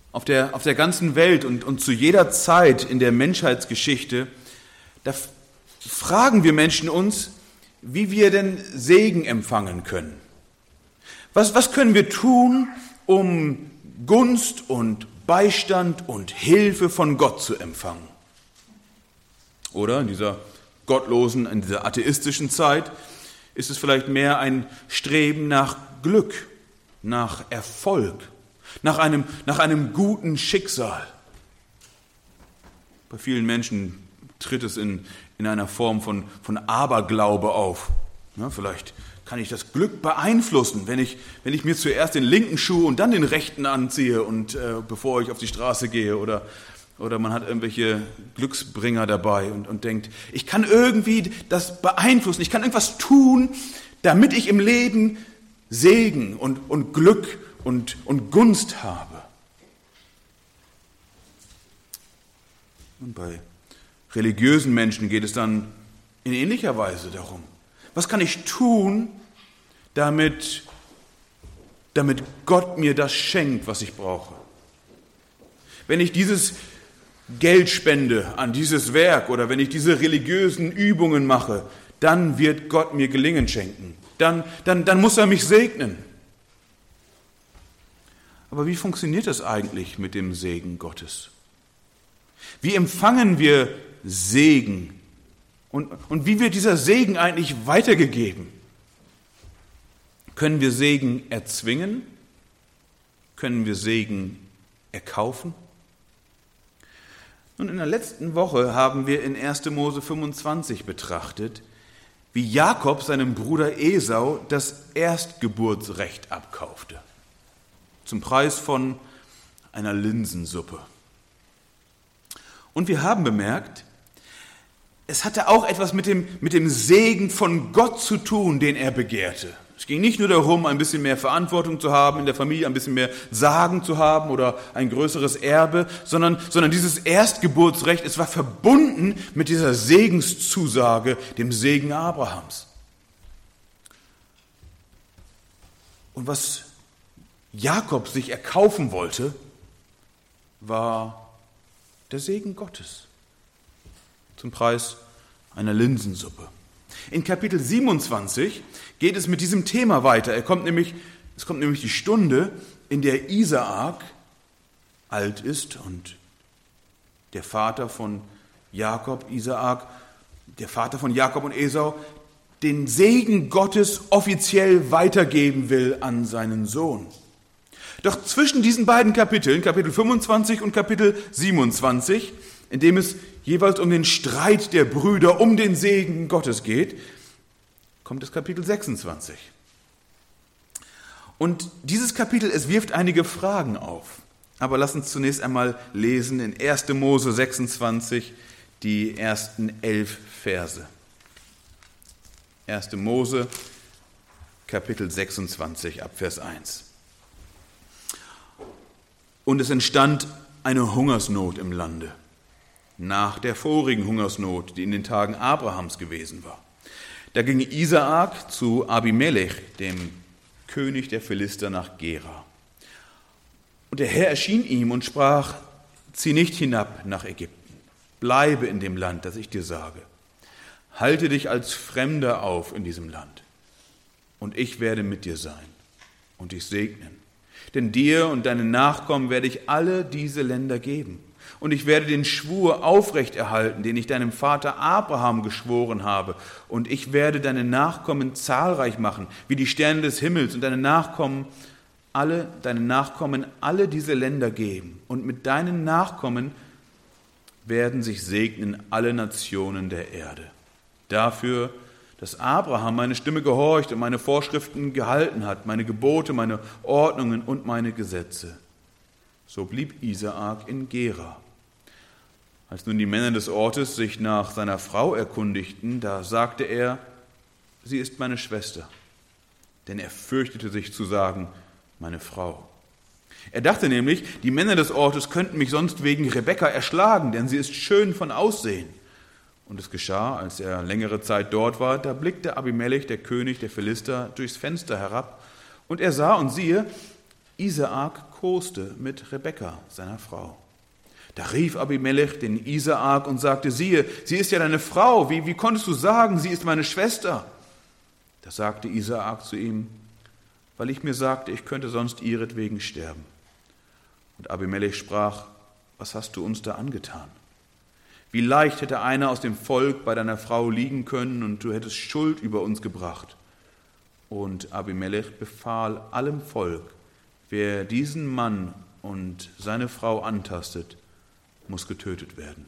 Auf der ganzen Welt und zu jeder Zeit in der Menschheitsgeschichte, da fragen wir Menschen uns, wie wir denn Segen empfangen können. Was können wir tun, um Gunst und Beistand und Hilfe von Gott zu empfangen? Oder in dieser gottlosen, in dieser atheistischen Zeit ist es vielleicht mehr ein Streben nach Glück, nach Erfolg, nach einem guten Schicksal. Bei vielen Menschen tritt es in einer Form von Aberglaube auf. Ja, vielleicht kann ich das Glück beeinflussen, wenn ich mir zuerst den linken Schuh und dann den rechten anziehe und bevor ich auf die Straße gehe. Oder man hat irgendwelche Glücksbringer dabei und denkt, ich kann irgendwie das beeinflussen, ich kann irgendwas tun, damit ich im Leben Segen und Glück und Gunst habe. Und bei religiösen Menschen geht es dann in ähnlicher Weise darum. Was kann ich tun, damit Gott mir das schenkt, was ich brauche? Wenn ich dieses Geld spende an dieses Werk oder wenn ich diese religiösen Übungen mache, dann wird Gott mir Gelingen schenken. Dann muss er mich segnen. Aber wie funktioniert das eigentlich mit dem Segen Gottes? Wie empfangen wir Segen? Und wie wird dieser Segen eigentlich weitergegeben? Können wir Segen erzwingen? Können wir Segen erkaufen? Nun, in der letzten Woche haben wir in 1. Mose 25 betrachtet, wie Jakob seinem Bruder Esau das Erstgeburtsrecht abkaufte. Zum Preis von einer Linsensuppe. Und wir haben bemerkt, es hatte auch etwas mit dem Segen von Gott zu tun, den er begehrte. Es ging nicht nur darum, ein bisschen mehr Verantwortung zu haben in der Familie, ein bisschen mehr Sagen zu haben oder ein größeres Erbe, sondern dieses Erstgeburtsrecht, es war verbunden mit dieser Segenszusage, dem Segen Abrahams. Und was Jakob sich erkaufen wollte, war der Segen Gottes zum Preis einer Linsensuppe. In Kapitel 27 geht es mit diesem Thema weiter. Es kommt nämlich die Stunde, in der Isaak alt ist und der Vater von Jakob, Isaak, der Vater von Jakob und Esau, den Segen Gottes offiziell weitergeben will an seinen Sohn. Doch zwischen diesen beiden Kapiteln, Kapitel 25 und Kapitel 27, in dem es jeweils um den Streit der Brüder um den Segen Gottes geht, kommt das Kapitel 26. Und dieses Kapitel, es wirft einige Fragen auf. Aber lass uns zunächst einmal lesen in 1. Mose 26 die ersten 11 Verse. 1. Mose, Kapitel 26, ab Vers 1. Und es entstand eine Hungersnot im Lande, nach der vorigen Hungersnot, die in den Tagen Abrahams gewesen war. Da ging Isaak zu Abimelech, dem König der Philister, nach Gera. Und der Herr erschien ihm und sprach, zieh nicht hinab nach Ägypten, bleibe in dem Land, das ich dir sage. Halte dich als Fremder auf in diesem Land, und ich werde mit dir sein und dich segnen. Denn dir und deinen Nachkommen werde ich alle diese Länder geben. Und ich werde den Schwur aufrechterhalten, den ich deinem Vater Abraham geschworen habe. Und ich werde deine Nachkommen zahlreich machen, wie die Sterne des Himmels, und deine Nachkommen alle diese Länder geben. Und mit deinen Nachkommen werden sich segnen alle Nationen der Erde. Dafür, dass Abraham meine Stimme gehorcht und meine Vorschriften gehalten hat, meine Gebote, meine Ordnungen und meine Gesetze. So blieb Isaak in Gera. Als nun die Männer des Ortes sich nach seiner Frau erkundigten, da sagte er, sie ist meine Schwester. Denn er fürchtete sich zu sagen, meine Frau. Er dachte nämlich, die Männer des Ortes könnten mich sonst wegen Rebekka erschlagen, denn sie ist schön von Aussehen. Und es geschah, als er längere Zeit dort war, da blickte Abimelech, der König der Philister, durchs Fenster herab. Und er sah und siehe, Isaak koste mit Rebekka, seiner Frau. Da rief Abimelech den Isaak und sagte, siehe, sie ist ja deine Frau, wie konntest du sagen, sie ist meine Schwester? Da sagte Isaak zu ihm, weil ich mir sagte, ich könnte sonst ihretwegen sterben. Und Abimelech sprach, was hast du uns da angetan? Wie leicht hätte einer aus dem Volk bei deiner Frau liegen können und du hättest Schuld über uns gebracht. Und Abimelech befahl allem Volk, wer diesen Mann und seine Frau antastet, muss getötet werden.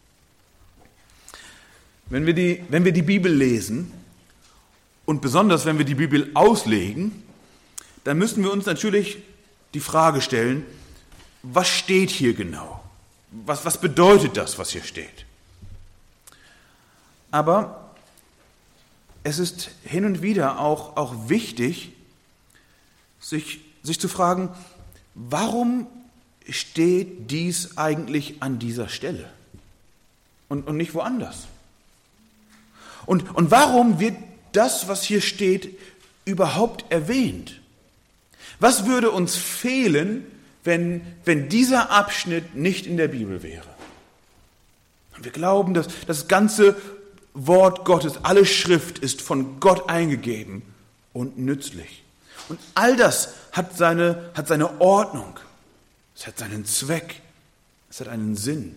Wenn wir die Bibel lesen und besonders wenn wir die Bibel auslegen, dann müssen wir uns natürlich die Frage stellen, was steht hier genau? Was bedeutet das, was hier steht? Aber es ist hin und wieder auch wichtig, sich zu fragen, warum steht dies eigentlich an dieser Stelle und nicht woanders? Und warum wird das, was hier steht, überhaupt erwähnt? Was würde uns fehlen, wenn dieser Abschnitt nicht in der Bibel wäre? Und wir glauben, dass das ganze Wort Gottes, alle Schrift ist von Gott eingegeben und nützlich. Und all das hat seine Ordnung, es hat seinen Zweck, es hat einen Sinn.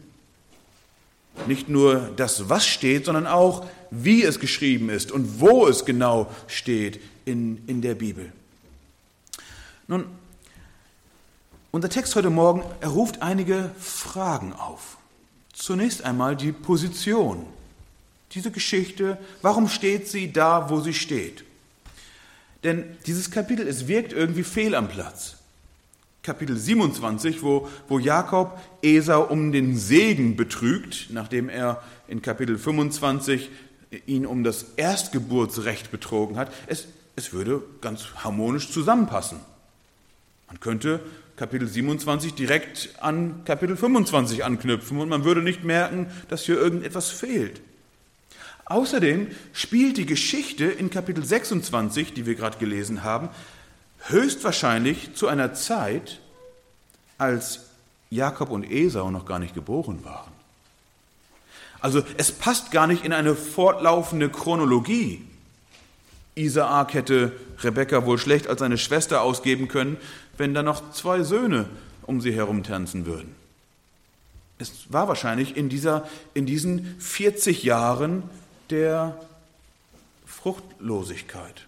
Nicht nur das, was steht, sondern auch, wie es geschrieben ist und wo es genau steht in der Bibel. Nun, unser Text heute Morgen, er ruft einige Fragen auf. Zunächst einmal die Position. Diese Geschichte, warum steht sie da, wo sie steht? Denn dieses Kapitel, es wirkt irgendwie fehl am Platz. Kapitel 27, wo Jakob Esau um den Segen betrügt, nachdem er in Kapitel 25 ihn um das Erstgeburtsrecht betrogen hat. Es würde ganz harmonisch zusammenpassen. Man könnte Kapitel 27 direkt an Kapitel 25 anknüpfen und man würde nicht merken, dass hier irgendetwas fehlt. Außerdem spielt die Geschichte in Kapitel 26, die wir gerade gelesen haben, höchstwahrscheinlich zu einer Zeit, als Jakob und Esau noch gar nicht geboren waren. Also es passt gar nicht in eine fortlaufende Chronologie. Isaak hätte Rebekka wohl schlecht als seine Schwester ausgeben können, wenn da noch 2 Söhne um sie herum tanzen würden. Es war wahrscheinlich in diesen 40 Jahren der Fruchtlosigkeit.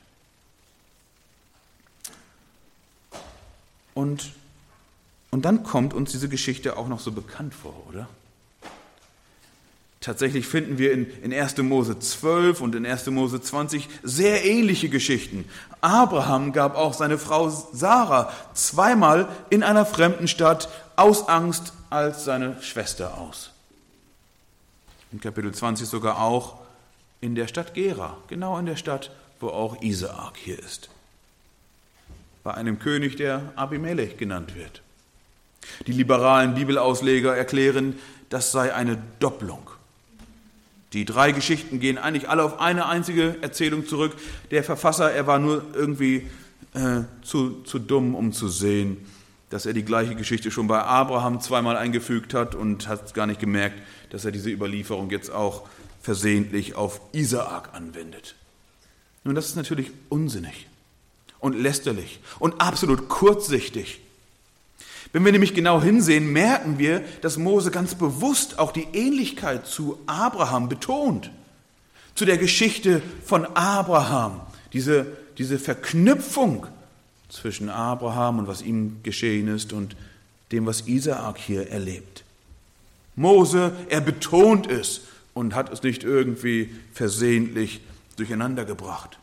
Und dann kommt uns diese Geschichte auch noch so bekannt vor, oder? Tatsächlich finden wir in 1. Mose 12 und in 1. Mose 20 sehr ähnliche Geschichten. Abraham gab auch seine Frau Sarah 2-mal in einer fremden Stadt aus Angst als seine Schwester aus. In Kapitel 20 sogar auch in der Stadt Gera, genau in der Stadt, wo auch Isaak hier ist. Bei einem König, der Abimelech genannt wird. Die liberalen Bibelausleger erklären, das sei eine Doppelung. Die 3 Geschichten gehen eigentlich alle auf eine einzige Erzählung zurück. Der Verfasser, er war nur irgendwie zu dumm, um zu sehen, dass er die gleiche Geschichte schon bei Abraham 2-mal eingefügt hat und hat gar nicht gemerkt, dass er diese Überlieferung jetzt auch versehentlich auf Isaak anwendet. Nun, das ist natürlich unsinnig und lästerlich und absolut kurzsichtig. Wenn wir nämlich genau hinsehen, merken wir, dass Mose ganz bewusst auch die Ähnlichkeit zu Abraham betont. Zu der Geschichte von Abraham. Diese Verknüpfung zwischen Abraham und was ihm geschehen ist und dem, was Isaak hier erlebt. Mose, er betont es und hat es nicht irgendwie versehentlich durcheinander gebracht.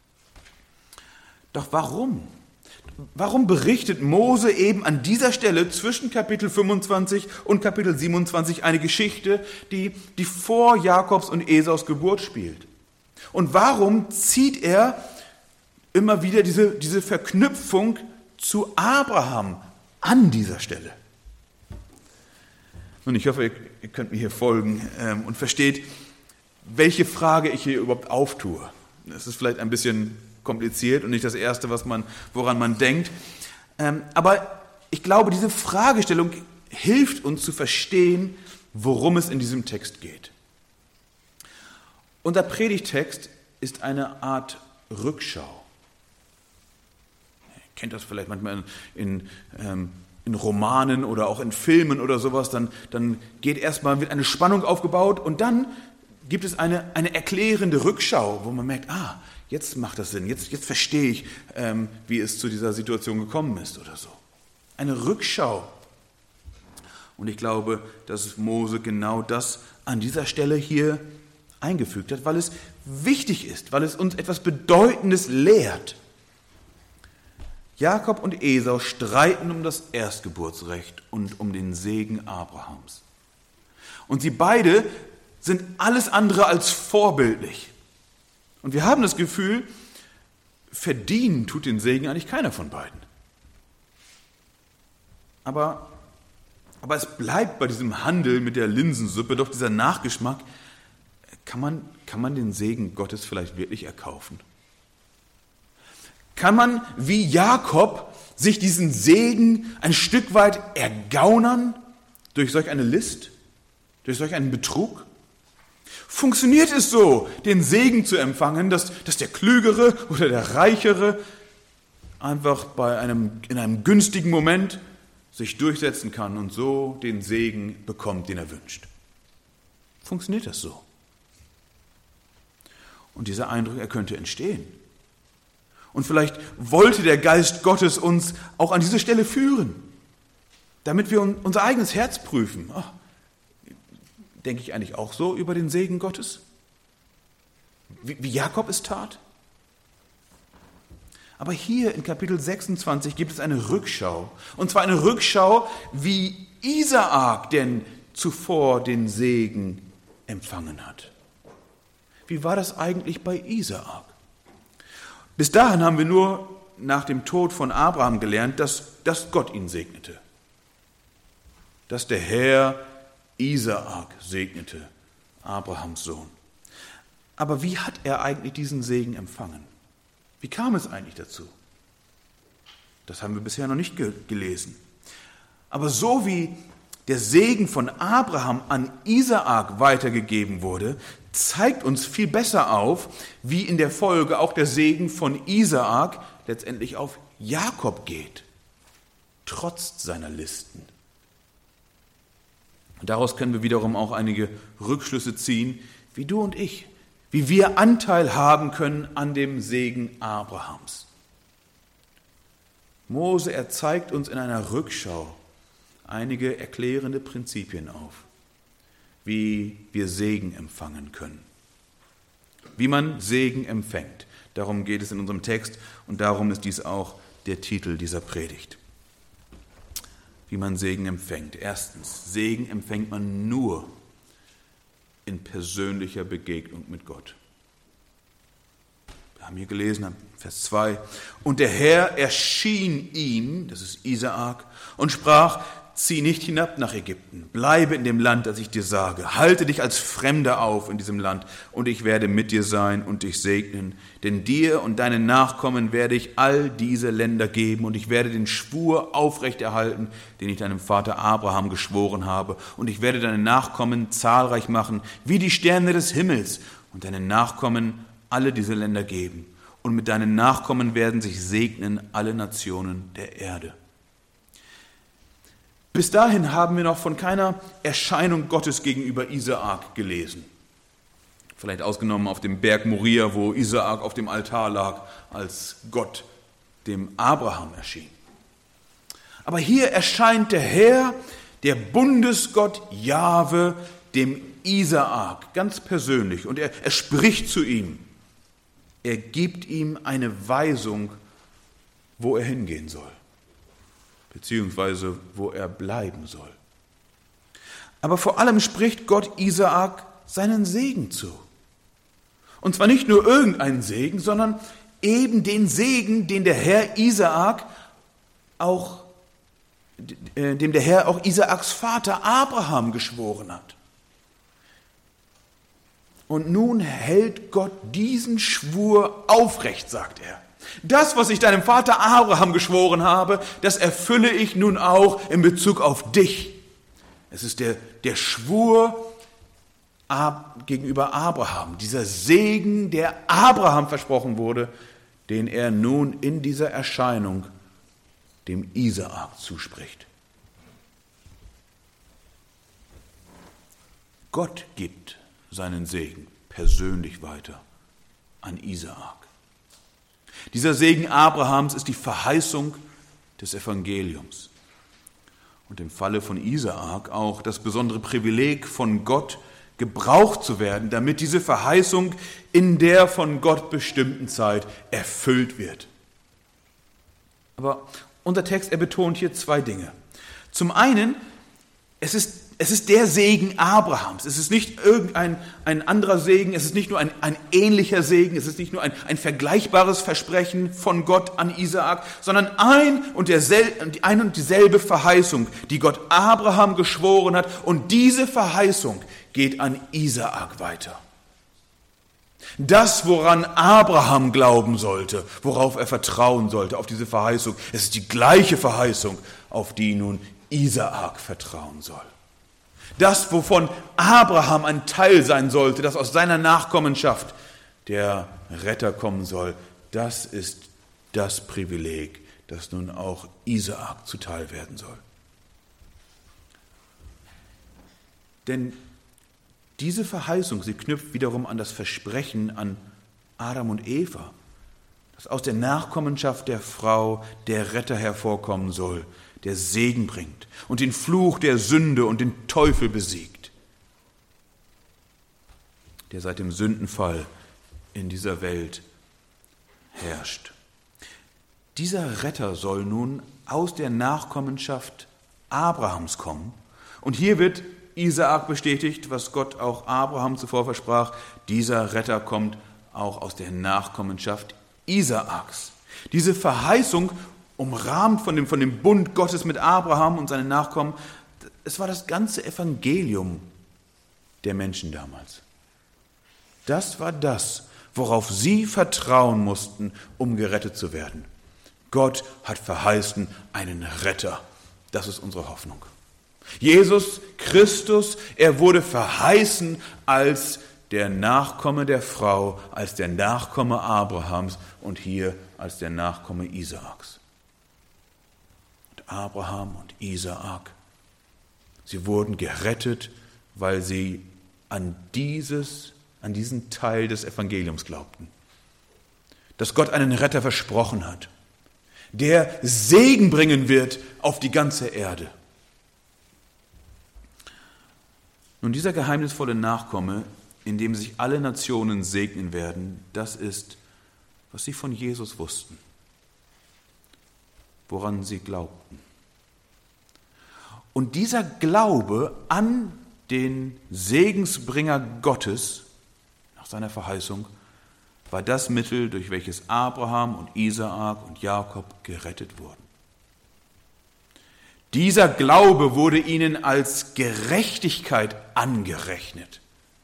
Doch warum? Warum berichtet Mose eben an dieser Stelle zwischen Kapitel 25 und Kapitel 27 eine Geschichte, die vor Jakobs und Esaus Geburt spielt? Und warum zieht er immer wieder diese Verknüpfung zu Abraham an dieser Stelle? Und ich hoffe, ihr könnt mir hier folgen und versteht, welche Frage ich hier überhaupt auftue. Das ist vielleicht ein bisschen kompliziert und nicht das Erste, woran man denkt. Aber ich glaube, diese Fragestellung hilft uns zu verstehen, worum es in diesem Text geht. Unser Predigtext ist eine Art Rückschau. Ihr kennt das vielleicht manchmal in Romanen oder auch in Filmen oder sowas, dann wird eine Spannung aufgebaut und dann gibt es eine erklärende Rückschau, wo man merkt, jetzt macht das Sinn, jetzt verstehe ich, wie es zu dieser Situation gekommen ist oder so. Eine Rückschau. Und ich glaube, dass Mose genau das an dieser Stelle hier eingefügt hat, weil es wichtig ist, weil es uns etwas Bedeutendes lehrt. Jakob und Esau streiten um das Erstgeburtsrecht und um den Segen Abrahams. Und sie beide sind alles andere als vorbildlich. Und wir haben das Gefühl, verdienen tut den Segen eigentlich keiner von beiden. Aber es bleibt bei diesem Handel mit der Linsensuppe doch dieser Nachgeschmack. Kann man den Segen Gottes vielleicht wirklich erkaufen? Kann man wie Jakob sich diesen Segen ein Stück weit ergaunern durch solch eine List, durch solch einen Betrug? Funktioniert es so, den Segen zu empfangen, dass der Klügere oder der Reichere einfach in einem günstigen Moment sich durchsetzen kann und so den Segen bekommt, den er wünscht? Funktioniert das so? Und dieser Eindruck, er könnte entstehen. Und vielleicht wollte der Geist Gottes uns auch an diese Stelle führen, damit wir unser eigenes Herz prüfen. Denke ich eigentlich auch so über den Segen Gottes? Wie Jakob es tat? Aber hier in Kapitel 26 gibt es eine Rückschau. Und zwar eine Rückschau, wie Isaak denn zuvor den Segen empfangen hat. Wie war das eigentlich bei Isaak? Bis dahin haben wir nur nach dem Tod von Abraham gelernt, dass Gott ihn segnete. Dass der Herr Isaak segnete, Abrahams Sohn. Aber wie hat er eigentlich diesen Segen empfangen? Wie kam es eigentlich dazu? Das haben wir bisher noch nicht gelesen. Aber so wie der Segen von Abraham an Isaak weitergegeben wurde, zeigt uns viel besser auf, wie in der Folge auch der Segen von Isaak letztendlich auf Jakob geht, trotz seiner Listen. Und daraus können wir wiederum auch einige Rückschlüsse ziehen, wie du und ich, wie wir Anteil haben können an dem Segen Abrahams. Mose, er zeigt uns in einer Rückschau einige erklärende Prinzipien auf, wie wir Segen empfangen können. Wie man Segen empfängt. Darum geht es in unserem Text und darum ist dies auch der Titel dieser Predigt. Wie man Segen empfängt. Erstens, Segen empfängt man nur in persönlicher Begegnung mit Gott. Wir haben hier gelesen, Vers 2, und der Herr erschien ihm, das ist Isaak, und sprach, zieh nicht hinab nach Ägypten, bleibe in dem Land, das ich dir sage. Halte dich als Fremder auf in diesem Land, und ich werde mit dir sein und dich segnen. Denn dir und deinen Nachkommen werde ich all diese Länder geben, und ich werde den Schwur aufrechterhalten, den ich deinem Vater Abraham geschworen habe. Und ich werde deine Nachkommen zahlreich machen, wie die Sterne des Himmels, und deinen Nachkommen alle diese Länder geben. Und mit deinen Nachkommen werden sich segnen alle Nationen der Erde. Bis dahin haben wir noch von keiner Erscheinung Gottes gegenüber Isaak gelesen. Vielleicht ausgenommen auf dem Berg Moria, wo Isaak auf dem Altar lag, als Gott dem Abraham erschien. Aber hier erscheint der Herr, der Bundesgott Jahwe, dem Isaak, ganz persönlich. Und er spricht zu ihm. Er gibt ihm eine Weisung, wo er hingehen soll. Beziehungsweise wo er bleiben soll. Aber vor allem spricht Gott Isaak seinen Segen zu. Und zwar nicht nur irgendeinen Segen, sondern eben den Segen, den der Herr Isaak auch, dem der Herr auch Isaaks Vater Abraham geschworen hat. Und nun hält Gott diesen Schwur aufrecht, sagt er. Das, was ich deinem Vater Abraham geschworen habe, das erfülle ich nun auch in Bezug auf dich. Es ist der Schwur gegenüber Abraham, dieser Segen, der Abraham versprochen wurde, den er nun in dieser Erscheinung dem Isaak zuspricht. Gott gibt seinen Segen persönlich weiter an Isaak. Dieser Segen Abrahams ist die Verheißung des Evangeliums. Und im Falle von Isaak auch das besondere Privileg von Gott gebraucht zu werden, damit diese Verheißung in der von Gott bestimmten Zeit erfüllt wird. Aber unser Text, er betont hier zwei Dinge. Zum einen, es ist der Segen Abrahams. Es ist nicht irgendein anderer Segen, es ist nicht nur ein ähnlicher Segen, es ist nicht nur ein vergleichbares Versprechen von Gott an Isaak, sondern ein und dieselbe Verheißung, die Gott Abraham geschworen hat. Und diese Verheißung geht an Isaak weiter. Das, woran Abraham glauben sollte, worauf er vertrauen sollte, auf diese Verheißung, es ist die gleiche Verheißung, auf die nun Isaak vertrauen soll. Das, wovon Abraham ein Teil sein sollte, dass aus seiner Nachkommenschaft der Retter kommen soll, das ist das Privileg, das nun auch Isaak zuteil werden soll. Denn diese Verheißung, sie knüpft wiederum an das Versprechen an Adam und Eva, dass aus der Nachkommenschaft der Frau der Retter hervorkommen soll, der Segen bringt und den Fluch der Sünde und den Teufel besiegt, der seit dem Sündenfall in dieser Welt herrscht. Dieser Retter soll nun aus der Nachkommenschaft Abrahams kommen. Und hier wird Isaak bestätigt, was Gott auch Abraham zuvor versprach. Dieser Retter kommt auch aus der Nachkommenschaft Isaaks. Diese Verheißung, umrahmt von dem Bund Gottes mit Abraham und seinen Nachkommen, es war das ganze Evangelium der Menschen damals. Das war das, worauf sie vertrauen mussten, um gerettet zu werden. Gott hat verheißen einen Retter. Das ist unsere Hoffnung. Jesus Christus, er wurde verheißen als der Nachkomme der Frau, als der Nachkomme Abrahams und hier als der Nachkomme Isaaks. Und Abraham und Isaak, sie wurden gerettet, weil sie an diesen Teil des Evangeliums glaubten. Dass Gott einen Retter versprochen hat, der Segen bringen wird auf die ganze Erde. Nun, dieser geheimnisvolle Nachkomme, in dem sich alle Nationen segnen werden, das ist, was sie von Jesus wussten, woran sie glaubten. Und dieser Glaube an den Segensbringer Gottes, nach seiner Verheißung, war das Mittel, durch welches Abraham und Isaak und Jakob gerettet wurden. Dieser Glaube wurde ihnen als Gerechtigkeit angerechnet.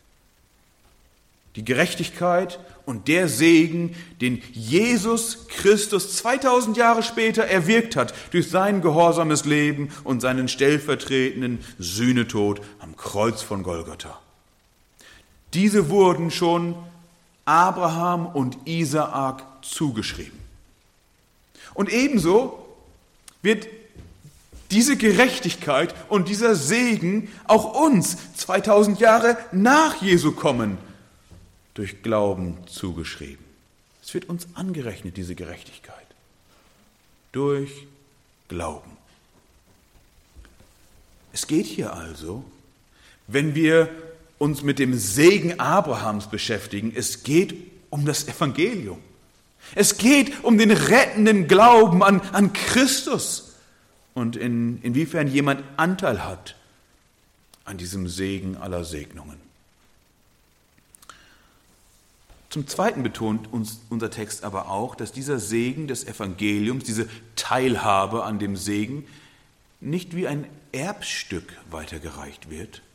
Die Gerechtigkeit und der Segen, den Jesus Christus 2000 Jahre später erwirkt hat, durch sein gehorsames Leben und seinen stellvertretenden Sühnetod am Kreuz von Golgatha. Diese wurden schon Abraham und Isaak zugeschrieben. Und ebenso wird diese Gerechtigkeit und dieser Segen auch uns 2000 Jahre nach Jesu kommen, durch Glauben zugeschrieben. Es wird uns angerechnet, diese Gerechtigkeit, durch Glauben. Es geht hier also, wenn wir uns mit dem Segen Abrahams beschäftigen, es geht um das Evangelium. Es geht um den rettenden Glauben an Christus und inwiefern jemand Anteil hat an diesem Segen aller Segnungen. Zum Zweiten betont uns unser Text aber auch, dass dieser Segen des Evangeliums, diese Teilhabe an dem Segen, nicht wie ein Erbstück weitergereicht wird,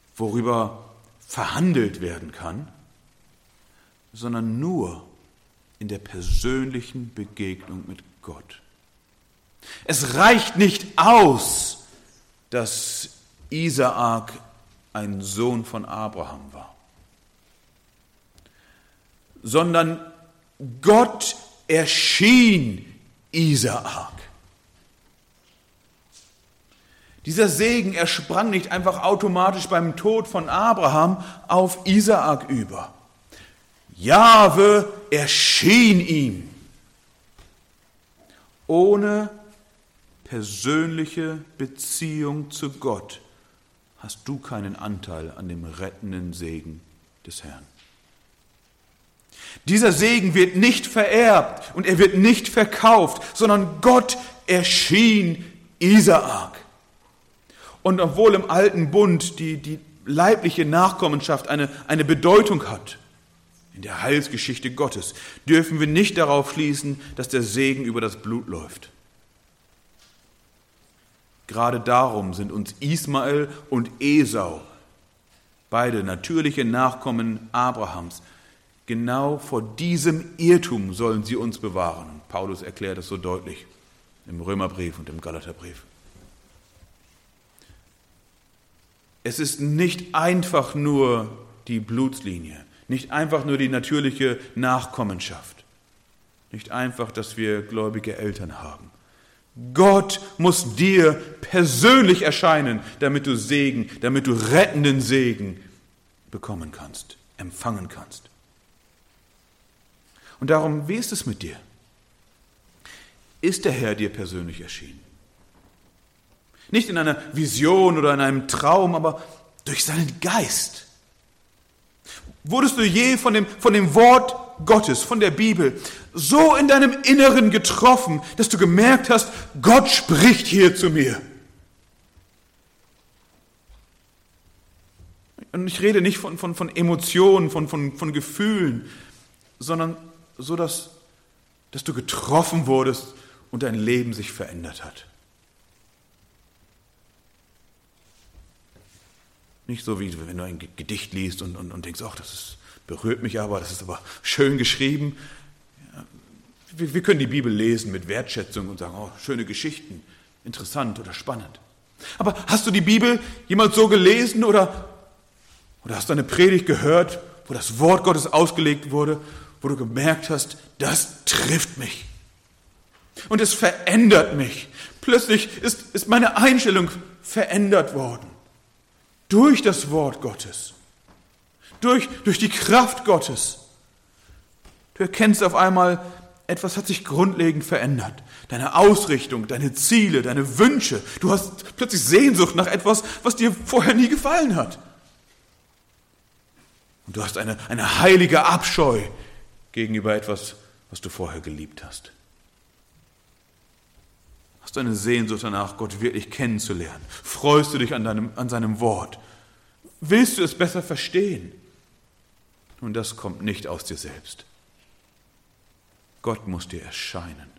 worüber verhandelt werden kann, sondern nur in der persönlichen Begegnung mit Gott. Es reicht nicht aus, dass Isaak ein Sohn von Abraham war, sondern Gott erschien Isaak. Dieser Segen, er sprang nicht einfach automatisch beim Tod von Abraham auf Isaak über. Jahwe erschien ihm. Ohne persönliche Beziehung zu Gott hast du keinen Anteil an dem rettenden Segen des Herrn. Dieser Segen wird nicht vererbt und er wird nicht verkauft, sondern Gott erschien Isaak. Und obwohl im alten Bund die leibliche Nachkommenschaft eine Bedeutung hat, in der Heilsgeschichte Gottes, dürfen wir nicht darauf schließen, dass der Segen über das Blut läuft. Gerade darum sind uns Ismael und Esau, beide natürliche Nachkommen Abrahams, genau vor diesem Irrtum sollen sie uns bewahren. Und Paulus erklärt es so deutlich im Römerbrief und im Galaterbrief. Es ist nicht einfach nur die Blutslinie, nicht einfach nur die natürliche Nachkommenschaft, nicht einfach, dass wir gläubige Eltern haben. Gott muss dir persönlich erscheinen, damit du Segen, damit du rettenden Segen bekommen kannst, empfangen kannst. Und darum, wie ist es mit dir? Ist der Herr dir persönlich erschienen? Nicht in einer Vision oder in einem Traum, aber durch seinen Geist. Wurdest du je von dem Wort Gottes, von der Bibel, so in deinem Inneren getroffen, dass du gemerkt hast, Gott spricht hier zu mir? Und ich rede nicht von Emotionen, von Gefühlen, sondern so, dass du getroffen wurdest und dein Leben sich verändert hat. Nicht so, wie wenn du ein Gedicht liest und denkst, ach, berührt mich aber, das ist aber schön geschrieben. Ja, wir können die Bibel lesen mit Wertschätzung und sagen, oh, schöne Geschichten, interessant oder spannend. Aber hast du die Bibel jemals so gelesen oder hast du eine Predigt gehört, wo das Wort Gottes ausgelegt wurde, wo du gemerkt hast, das trifft mich und es verändert mich. Plötzlich ist meine Einstellung verändert worden. Durch das Wort Gottes, durch die Kraft Gottes. Du erkennst auf einmal, etwas hat sich grundlegend verändert. Deine Ausrichtung, deine Ziele, deine Wünsche. Du hast plötzlich Sehnsucht nach etwas, was dir vorher nie gefallen hat. Und du hast eine heilige Abscheu gegenüber etwas, was du vorher geliebt hast. Hast du eine Sehnsucht danach, Gott wirklich kennenzulernen? Freust du dich an seinem Wort? Willst du es besser verstehen? Nun, das kommt nicht aus dir selbst. Gott muss dir erscheinen.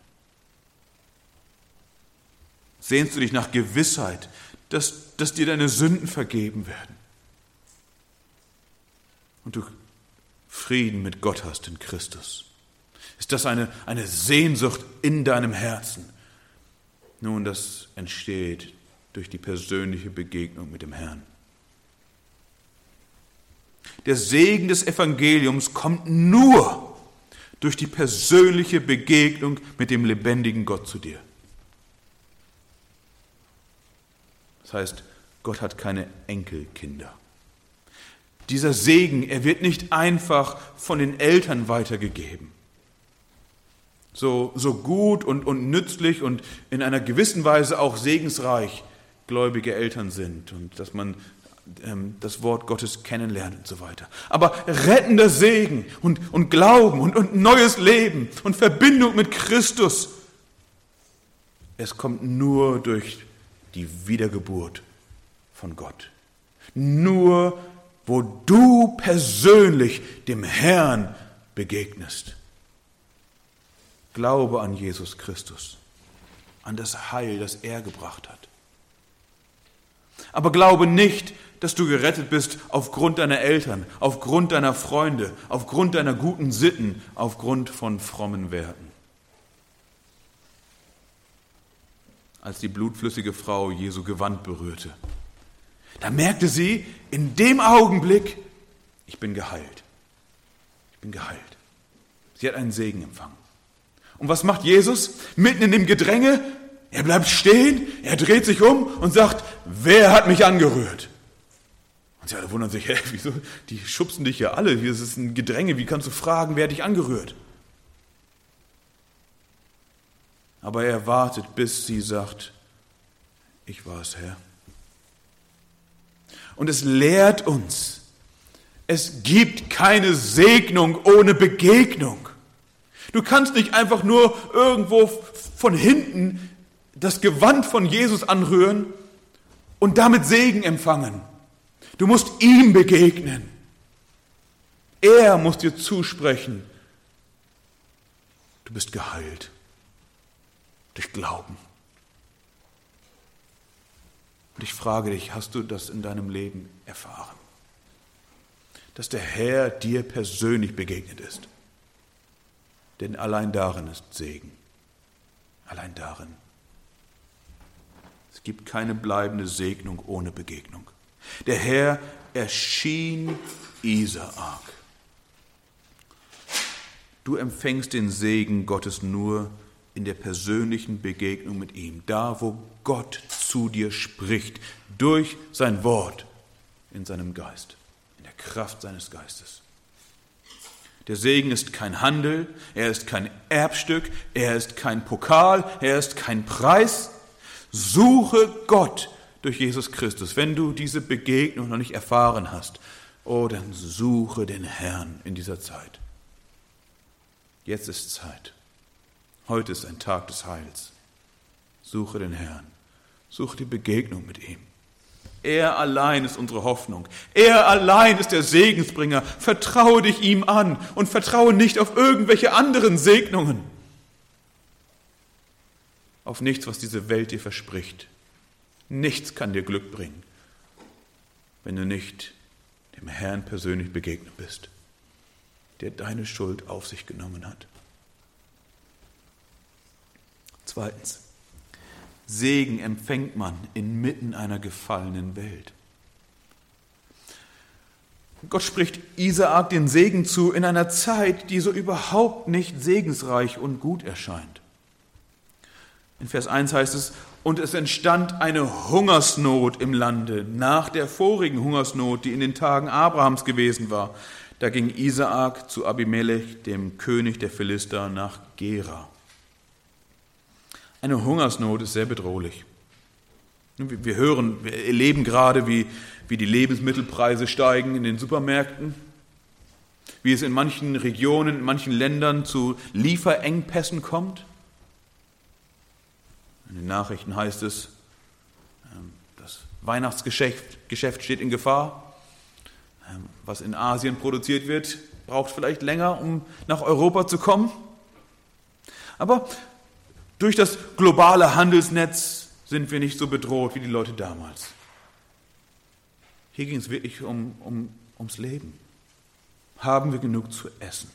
Sehnst du dich nach Gewissheit, dass dir deine Sünden vergeben werden? Und du Frieden mit Gott hast in Christus? Ist das eine Sehnsucht in deinem Herzen? Nun, das entsteht durch die persönliche Begegnung mit dem Herrn. Der Segen des Evangeliums kommt nur durch die persönliche Begegnung mit dem lebendigen Gott zu dir. Das heißt, Gott hat keine Enkelkinder. Dieser Segen, er wird nicht einfach von den Eltern weitergegeben. So gut und nützlich und in einer gewissen Weise auch segensreich gläubige Eltern sind und dass man das Wort Gottes kennenlernt und so weiter. Aber rettender Segen und Glauben und neues Leben und Verbindung mit Christus, es kommt nur durch die Wiedergeburt von Gott. Nur, wo du persönlich dem Herrn begegnest. Glaube an Jesus Christus, an das Heil, das er gebracht hat. Aber glaube nicht, dass du gerettet bist aufgrund deiner Eltern, aufgrund deiner Freunde, aufgrund deiner guten Sitten, aufgrund von frommen Werten. Als die blutflüssige Frau Jesu Gewand berührte, da merkte sie in dem Augenblick, ich bin geheilt. Ich bin geheilt. Sie hat einen Segen empfangen. Und was macht Jesus? Mitten in dem Gedränge, er bleibt stehen, er dreht sich um und sagt, wer hat mich angerührt? Und sie alle wundern sich, wieso? Die schubsen dich ja alle, hier ist es ein Gedränge, wie kannst du fragen, wer hat dich angerührt? Aber er wartet, bis sie sagt, ich war es, Herr. Und es lehrt uns, es gibt keine Segnung ohne Begegnung. Du kannst nicht einfach nur irgendwo von hinten das Gewand von Jesus anrühren und damit Segen empfangen. Du musst ihm begegnen. Er muss dir zusprechen, du bist geheilt. Durch Glauben. Und ich frage dich, hast du das in deinem Leben erfahren? Dass der Herr dir persönlich begegnet ist. Denn allein darin ist Segen. Allein darin. Es gibt keine bleibende Segnung ohne Begegnung. Der Herr erschien Isaak. Du empfängst den Segen Gottes nur in der persönlichen Begegnung mit ihm, da wo Gott zu dir spricht, durch sein Wort, in seinem Geist, in der Kraft seines Geistes. Der Segen ist kein Handel, er ist kein Erbstück, er ist kein Pokal, er ist kein Preis. Suche Gott durch Jesus Christus. Wenn du diese Begegnung noch nicht erfahren hast, dann suche den Herrn in dieser Zeit. Jetzt ist Zeit. Heute ist ein Tag des Heils. Suche den Herrn. Suche die Begegnung mit ihm. Er allein ist unsere Hoffnung. Er allein ist der Segensbringer. Vertraue dich ihm an und vertraue nicht auf irgendwelche anderen Segnungen. Auf nichts, was diese Welt dir verspricht. Nichts kann dir Glück bringen, wenn du nicht dem Herrn persönlich begegnet bist, der deine Schuld auf sich genommen hat. Zweitens, Segen empfängt man inmitten einer gefallenen Welt. Gott spricht Isaak den Segen zu in einer Zeit, die so überhaupt nicht segensreich und gut erscheint. In Vers 1 heißt es, und es entstand eine Hungersnot im Lande nach der vorigen Hungersnot, die in den Tagen Abrahams gewesen war. Da ging Isaak zu Abimelech, dem König der Philister, nach Gera. Eine Hungersnot ist sehr bedrohlich. Wir erleben gerade, wie die Lebensmittelpreise steigen in den Supermärkten, wie es in manchen Regionen, in manchen Ländern zu Lieferengpässen kommt. In den Nachrichten heißt es, das Weihnachtsgeschäft steht in Gefahr. Was in Asien produziert wird, braucht vielleicht länger, um nach Europa zu kommen. Aber durch das globale Handelsnetz sind wir nicht so bedroht wie die Leute damals. Hier ging es wirklich ums Leben. Haben wir genug zu essen?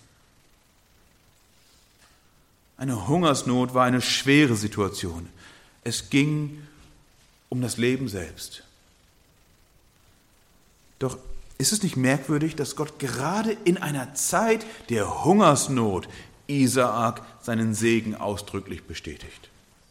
Eine Hungersnot war eine schwere Situation. Es ging um das Leben selbst. Doch ist es nicht merkwürdig, dass Gott gerade in einer Zeit der Hungersnot Isaak seinen Segen ausdrücklich bestätigt?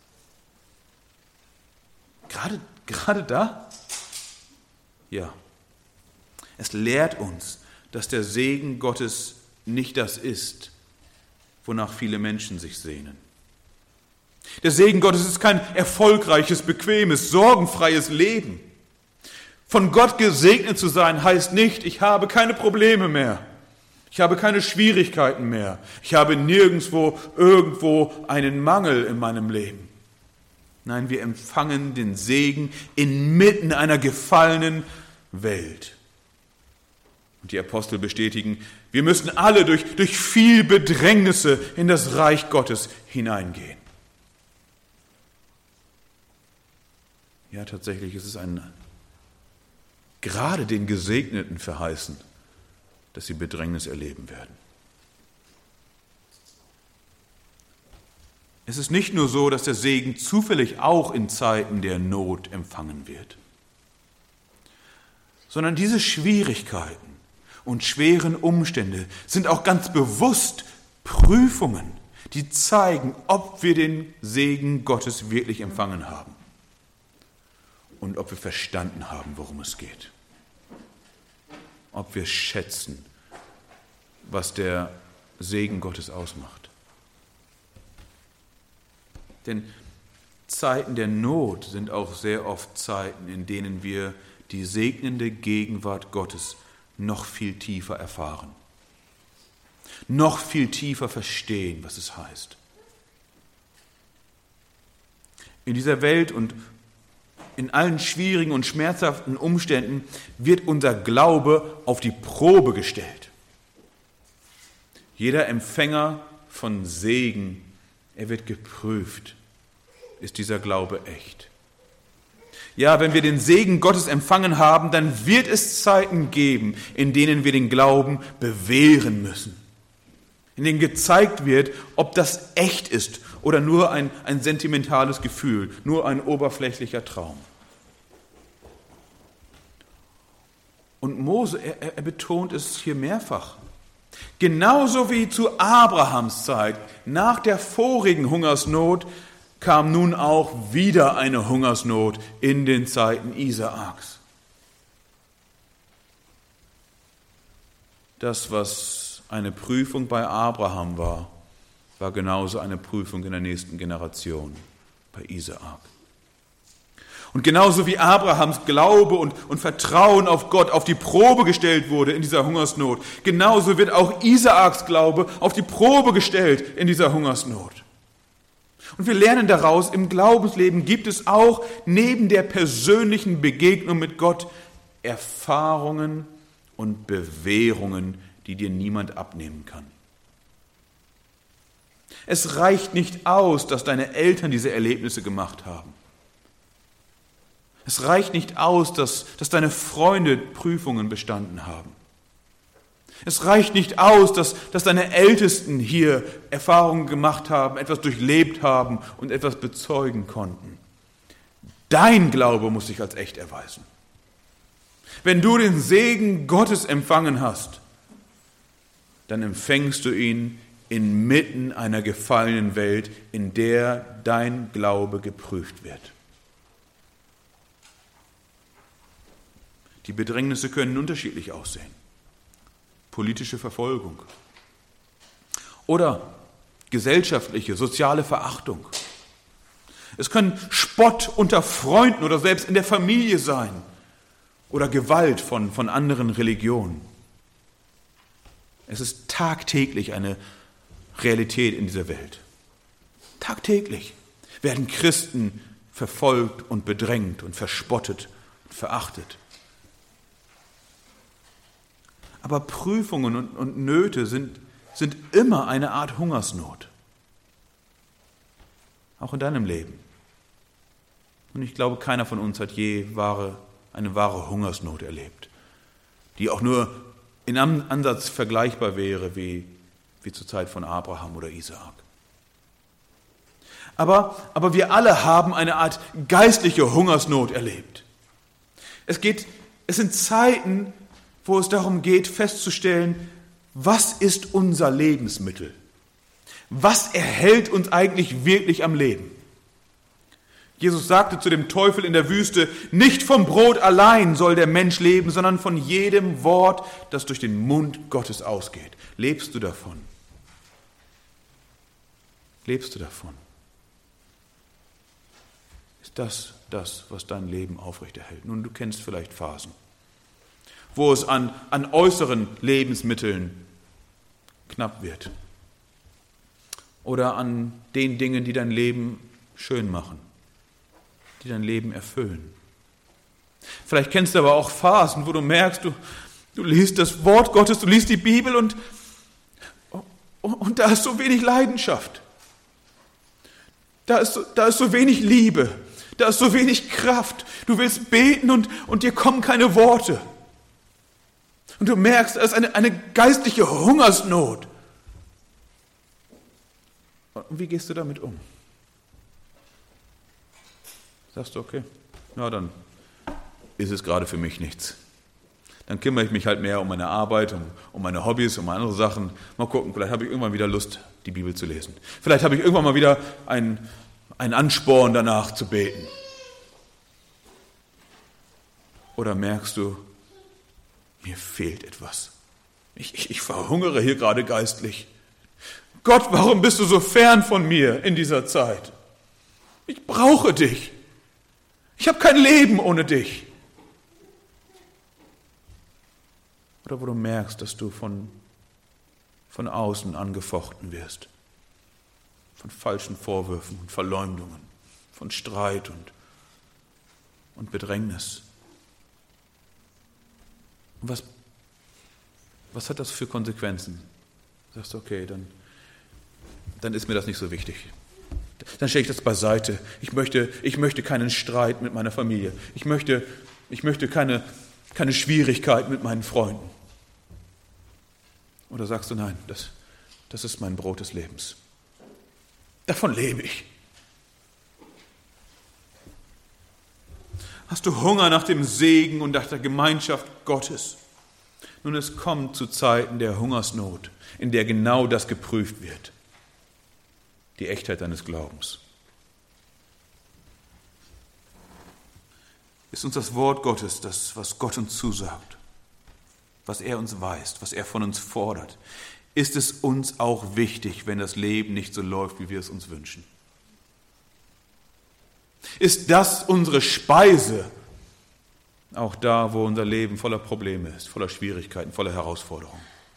Gerade da? Ja. Es lehrt uns, dass der Segen Gottes nicht das ist, wonach viele Menschen sich sehnen. Der Segen Gottes ist kein erfolgreiches, bequemes, sorgenfreies Leben. Von Gott gesegnet zu sein heißt nicht, ich habe keine Probleme mehr. Ich habe keine Schwierigkeiten mehr. Ich habe nirgendwo irgendwo einen Mangel in meinem Leben. Nein, wir empfangen den Segen inmitten einer gefallenen Welt. Und die Apostel bestätigen, wir müssen alle durch viel Bedrängnisse in das Reich Gottes hineingehen. Ja, tatsächlich ist es ein gerade den Gesegneten verheißen, dass sie Bedrängnis erleben werden. Es ist nicht nur so, dass der Segen zufällig auch in Zeiten der Not empfangen wird, sondern diese Schwierigkeiten und schweren Umstände sind auch ganz bewusst Prüfungen, die zeigen, ob wir den Segen Gottes wirklich empfangen haben und ob wir verstanden haben, worum es geht. Ob wir schätzen, was der Segen Gottes ausmacht. Denn Zeiten der Not sind auch sehr oft Zeiten, in denen wir die segnende Gegenwart Gottes noch viel tiefer erfahren, noch viel tiefer verstehen, was es heißt. In dieser Welt und in allen schwierigen und schmerzhaften Umständen wird unser Glaube auf die Probe gestellt. Jeder Empfänger von Segen, er wird geprüft. Ist dieser Glaube echt? Ja, wenn wir den Segen Gottes empfangen haben, dann wird es Zeiten geben, in denen wir den Glauben bewähren müssen. In denen gezeigt wird, ob das echt ist oder nur ein sentimentales Gefühl, nur ein oberflächlicher Traum. Und Mose, er betont es hier mehrfach. Genauso wie zu Abrahams Zeit, nach der vorigen Hungersnot, kam nun auch wieder eine Hungersnot in den Zeiten Isaaks. Das, was eine Prüfung bei Abraham war, war genauso eine Prüfung in der nächsten Generation, bei Isaak. Und genauso wie Abrahams Glaube und Vertrauen auf Gott auf die Probe gestellt wurde in dieser Hungersnot, genauso wird auch Isaaks Glaube auf die Probe gestellt in dieser Hungersnot. Und wir lernen daraus, im Glaubensleben gibt es auch neben der persönlichen Begegnung mit Gott Erfahrungen und Bewährungen, die dir niemand abnehmen kann. Es reicht nicht aus, dass deine Eltern diese Erlebnisse gemacht haben. Es reicht nicht aus, dass deine Freunde Prüfungen bestanden haben. Es reicht nicht aus, dass deine Ältesten hier Erfahrungen gemacht haben, etwas durchlebt haben und etwas bezeugen konnten. Dein Glaube muss sich als echt erweisen. Wenn du den Segen Gottes empfangen hast, dann empfängst du ihn inmitten einer gefallenen Welt, in der dein Glaube geprüft wird. Die Bedrängnisse können unterschiedlich aussehen. Politische Verfolgung oder gesellschaftliche, soziale Verachtung. Es können Spott unter Freunden oder selbst in der Familie sein oder Gewalt von anderen Religionen. Es ist tagtäglich eine Realität in dieser Welt. Tagtäglich werden Christen verfolgt und bedrängt und verspottet und verachtet. Aber Prüfungen und Nöte sind immer eine Art Hungersnot. Auch in deinem Leben. Und ich glaube, keiner von uns hat je eine wahre Hungersnot erlebt, die auch nur in einem Ansatz vergleichbar wäre wie zur Zeit von Abraham oder Isaak. Aber wir alle haben eine Art geistliche Hungersnot erlebt. Es sind Zeiten, wo es darum geht, festzustellen, was ist unser Lebensmittel? Was erhält uns eigentlich wirklich am Leben? Jesus sagte zu dem Teufel in der Wüste, nicht vom Brot allein soll der Mensch leben, sondern von jedem Wort, das durch den Mund Gottes ausgeht. Lebst du davon? Lebst du davon? Ist das, was dein Leben aufrechterhält? Nun, du kennst vielleicht Phasen, wo es an äußeren Lebensmitteln knapp wird. Oder an den Dingen, die dein Leben schön machen, die dein Leben erfüllen. Vielleicht kennst du aber auch Phasen, wo du merkst, du liest das Wort Gottes, du liest die Bibel und da ist so wenig Leidenschaft. Da ist so wenig Liebe. Da ist so wenig Kraft. Du willst beten und dir kommen keine Worte. Und du merkst, es ist eine geistliche Hungersnot. Und wie gehst du damit um? Sagst du, okay, na dann ist es gerade für mich nichts. Dann kümmere ich mich halt mehr um meine Arbeit, um meine Hobbys, um andere Sachen. Mal gucken, vielleicht habe ich irgendwann wieder Lust, die Bibel zu lesen. Vielleicht habe ich irgendwann mal wieder einen Ansporn danach zu beten. Oder merkst du, mir fehlt etwas. Ich verhungere hier gerade geistlich. Gott, warum bist du so fern von mir in dieser Zeit? Ich brauche dich. Ich habe kein Leben ohne dich. Oder wo du merkst, dass du von außen angefochten wirst. Von falschen Vorwürfen und Verleumdungen, von Streit und Bedrängnis. Und was hat das für Konsequenzen? Du sagst, okay, dann ist mir das nicht so wichtig. Dann stelle ich das beiseite. Ich möchte keinen Streit mit meiner Familie. Ich möchte keine Schwierigkeit mit meinen Freunden. Oder sagst du, nein, das ist mein Brot des Lebens. Davon lebe ich. Hast du Hunger nach dem Segen und nach der Gemeinschaft Gottes? Nun, es kommt zu Zeiten der Hungersnot, in der genau das geprüft wird. Die Echtheit deines Glaubens. Ist uns das Wort Gottes, das, was Gott uns zusagt, was er uns weist, was er von uns fordert, ist es uns auch wichtig, wenn das Leben nicht so läuft, wie wir es uns wünschen? Ist das unsere Speise, auch da, wo unser Leben voller Probleme ist, voller Schwierigkeiten, voller Herausforderungen?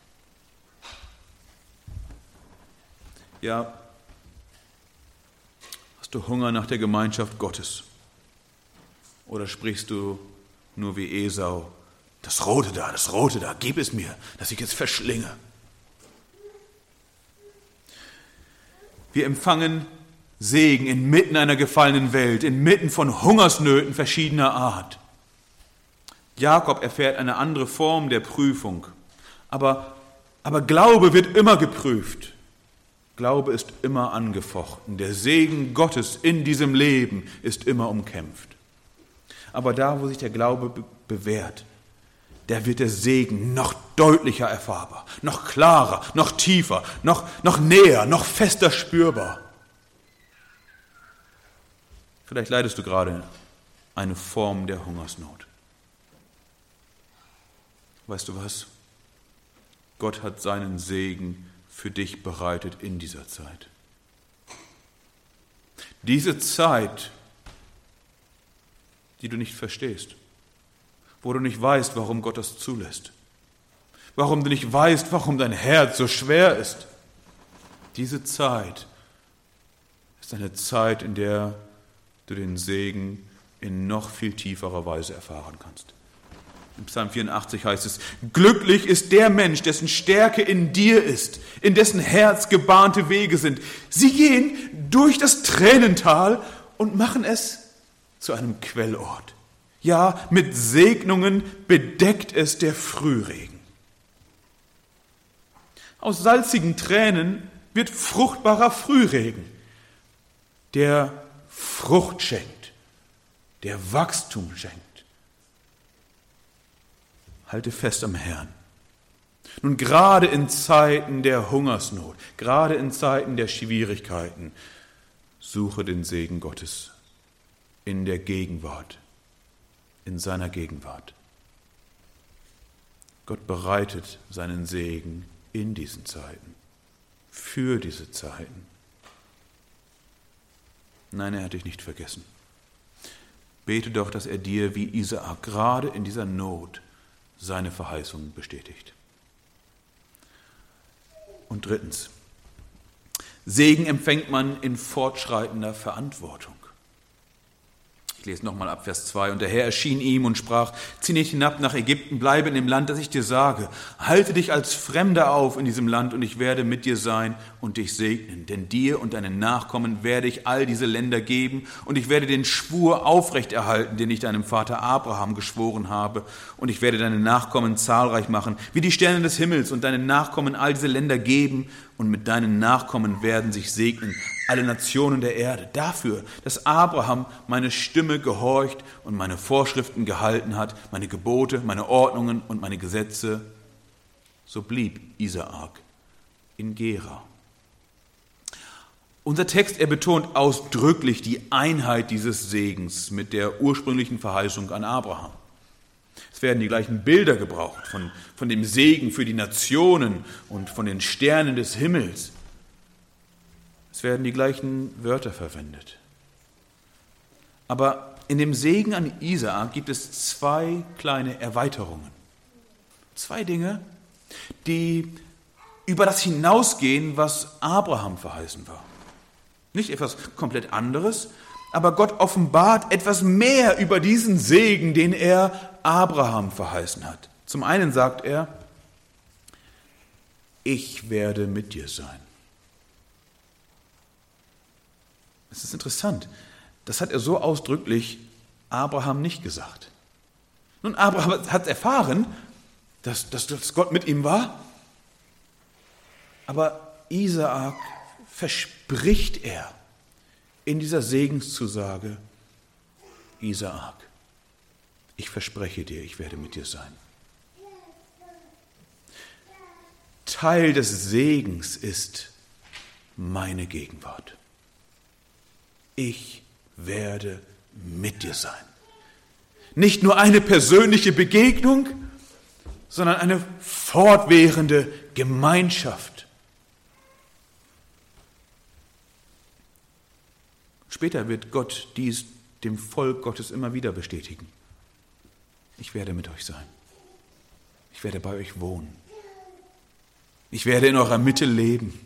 Ja, hast du Hunger nach der Gemeinschaft Gottes? Oder sprichst du nur wie Esau, das Rote da, gib es mir, dass ich es verschlinge? Wir empfangen Segen inmitten einer gefallenen Welt, inmitten von Hungersnöten verschiedener Art. Jakob erfährt eine andere Form der Prüfung, aber Glaube wird immer geprüft. Glaube ist immer angefochten. Der Segen Gottes in diesem Leben ist immer umkämpft. Aber da, wo sich der Glaube bewährt, da wird der Segen noch deutlicher erfahrbar, noch klarer, noch tiefer, noch näher, noch fester spürbar. Vielleicht leidest du gerade eine Form der Hungersnot. Weißt du was? Gott hat seinen Segen für dich bereitet in dieser Zeit. Diese Zeit, die du nicht verstehst, wo du nicht weißt, warum Gott das zulässt, warum du nicht weißt, warum dein Herz so schwer ist. Diese Zeit ist eine Zeit, in der du den Segen in noch viel tieferer Weise erfahren kannst. In Psalm 84 heißt es, glücklich ist der Mensch, dessen Stärke in dir ist, in dessen Herz gebahnte Wege sind. Sie gehen durch das Tränental und machen es zu einem Quellort. Ja, mit Segnungen bedeckt es der Frühregen. Aus salzigen Tränen wird fruchtbarer Frühregen, der Frucht schenkt, der Wachstum schenkt. Halte fest am Herrn. Nun, gerade in Zeiten der Hungersnot, gerade in Zeiten der Schwierigkeiten, suche den Segen Gottes in der Gegenwart, in seiner Gegenwart. Gott bereitet seinen Segen in diesen Zeiten, für diese Zeiten. Nein, er hat dich nicht vergessen. Bete doch, dass er dir wie Isaak gerade in dieser Not seine Verheißungen bestätigt. Und drittens, Segen empfängt man in fortschreitender Verantwortung. Ich lese nochmal ab Vers 2. Und der Herr erschien ihm und sprach, zieh nicht hinab nach Ägypten, bleibe in dem Land, das ich dir sage. Halte dich als Fremder auf in diesem Land und ich werde mit dir sein und dich segnen. Denn dir und deinen Nachkommen werde ich all diese Länder geben und ich werde den Schwur aufrechterhalten, den ich deinem Vater Abraham geschworen habe. Und ich werde deine Nachkommen zahlreich machen, wie die Sterne des Himmels, und deinen Nachkommen all diese Länder geben und mit deinen Nachkommen werden sich segnen alle Nationen der Erde, dafür, dass Abraham meine Stimme gehorcht und meine Vorschriften gehalten hat, meine Gebote, meine Ordnungen und meine Gesetze. So blieb Isaak in Gerar. Unser Text, er betont ausdrücklich die Einheit dieses Segens mit der ursprünglichen Verheißung an Abraham. Es werden die gleichen Bilder gebraucht von dem Segen für die Nationen und von den Sternen des Himmels. Es werden die gleichen Wörter verwendet. Aber in dem Segen an Isaak gibt es zwei kleine Erweiterungen. Zwei Dinge, die über das hinausgehen, was Abraham verheißen war. Nicht etwas komplett anderes, aber Gott offenbart etwas mehr über diesen Segen, den er Abraham verheißen hat. Zum einen sagt er, ich werde mit dir sein. Es ist interessant, das hat er so ausdrücklich Abraham nicht gesagt. Nun, Abraham hat erfahren, dass Gott mit ihm war, aber Isaak verspricht er in dieser Segenszusage, Isaak, ich verspreche dir, ich werde mit dir sein. Teil des Segens ist meine Gegenwart. Ich werde mit dir sein. Nicht nur eine persönliche Begegnung, sondern eine fortwährende Gemeinschaft. Später wird Gott dies dem Volk Gottes immer wieder bestätigen. Ich werde mit euch sein. Ich werde bei euch wohnen. Ich werde in eurer Mitte leben.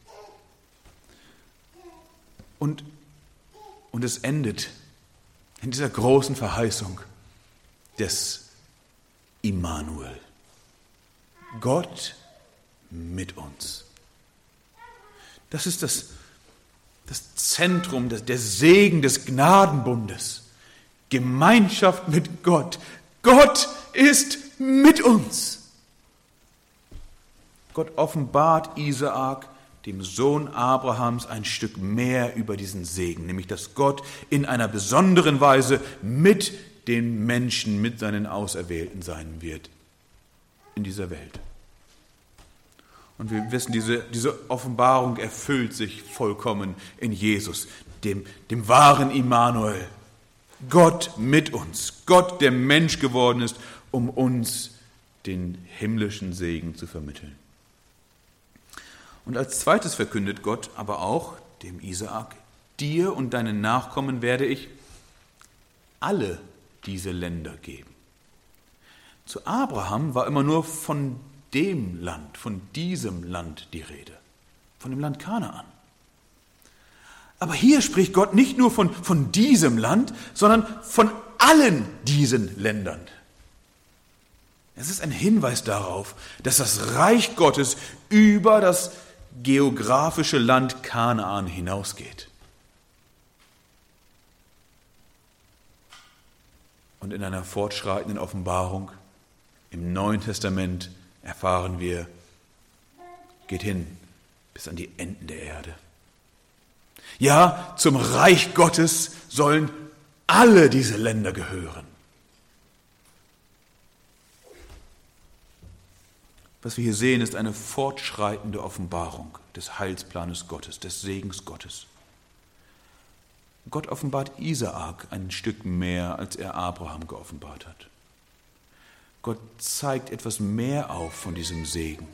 Und es endet in dieser großen Verheißung des Immanuel. Gott mit uns. Das ist das Zentrum, der Segen des Gnadenbundes. Gemeinschaft mit Gott. Gott ist mit uns. Gott offenbart Isaak, dem Sohn Abrahams, ein Stück mehr über diesen Segen, nämlich dass Gott in einer besonderen Weise mit den Menschen, mit seinen Auserwählten sein wird in dieser Welt. Und wir wissen, diese Offenbarung erfüllt sich vollkommen in Jesus, dem wahren Immanuel. Gott mit uns, Gott, der Mensch geworden ist, um uns den himmlischen Segen zu vermitteln. Und als zweites verkündet Gott aber auch dem Isaak, dir und deinen Nachkommen werde ich alle diese Länder geben. Zu Abraham war immer nur von dem Land, von diesem Land die Rede, von dem Land Kanaan. Aber hier spricht Gott nicht nur von diesem Land, sondern von allen diesen Ländern. Es ist ein Hinweis darauf, dass das Reich Gottes über das geografische Land Kanaan hinausgeht. Und in einer fortschreitenden Offenbarung im Neuen Testament erfahren wir, geht hin bis an die Enden der Erde. Ja, zum Reich Gottes sollen alle diese Länder gehören. Was wir hier sehen, ist eine fortschreitende Offenbarung des Heilsplanes Gottes, des Segens Gottes. Gott offenbart Isaak ein Stück mehr, als er Abraham geoffenbart hat. Gott zeigt etwas mehr auf von diesem Segen.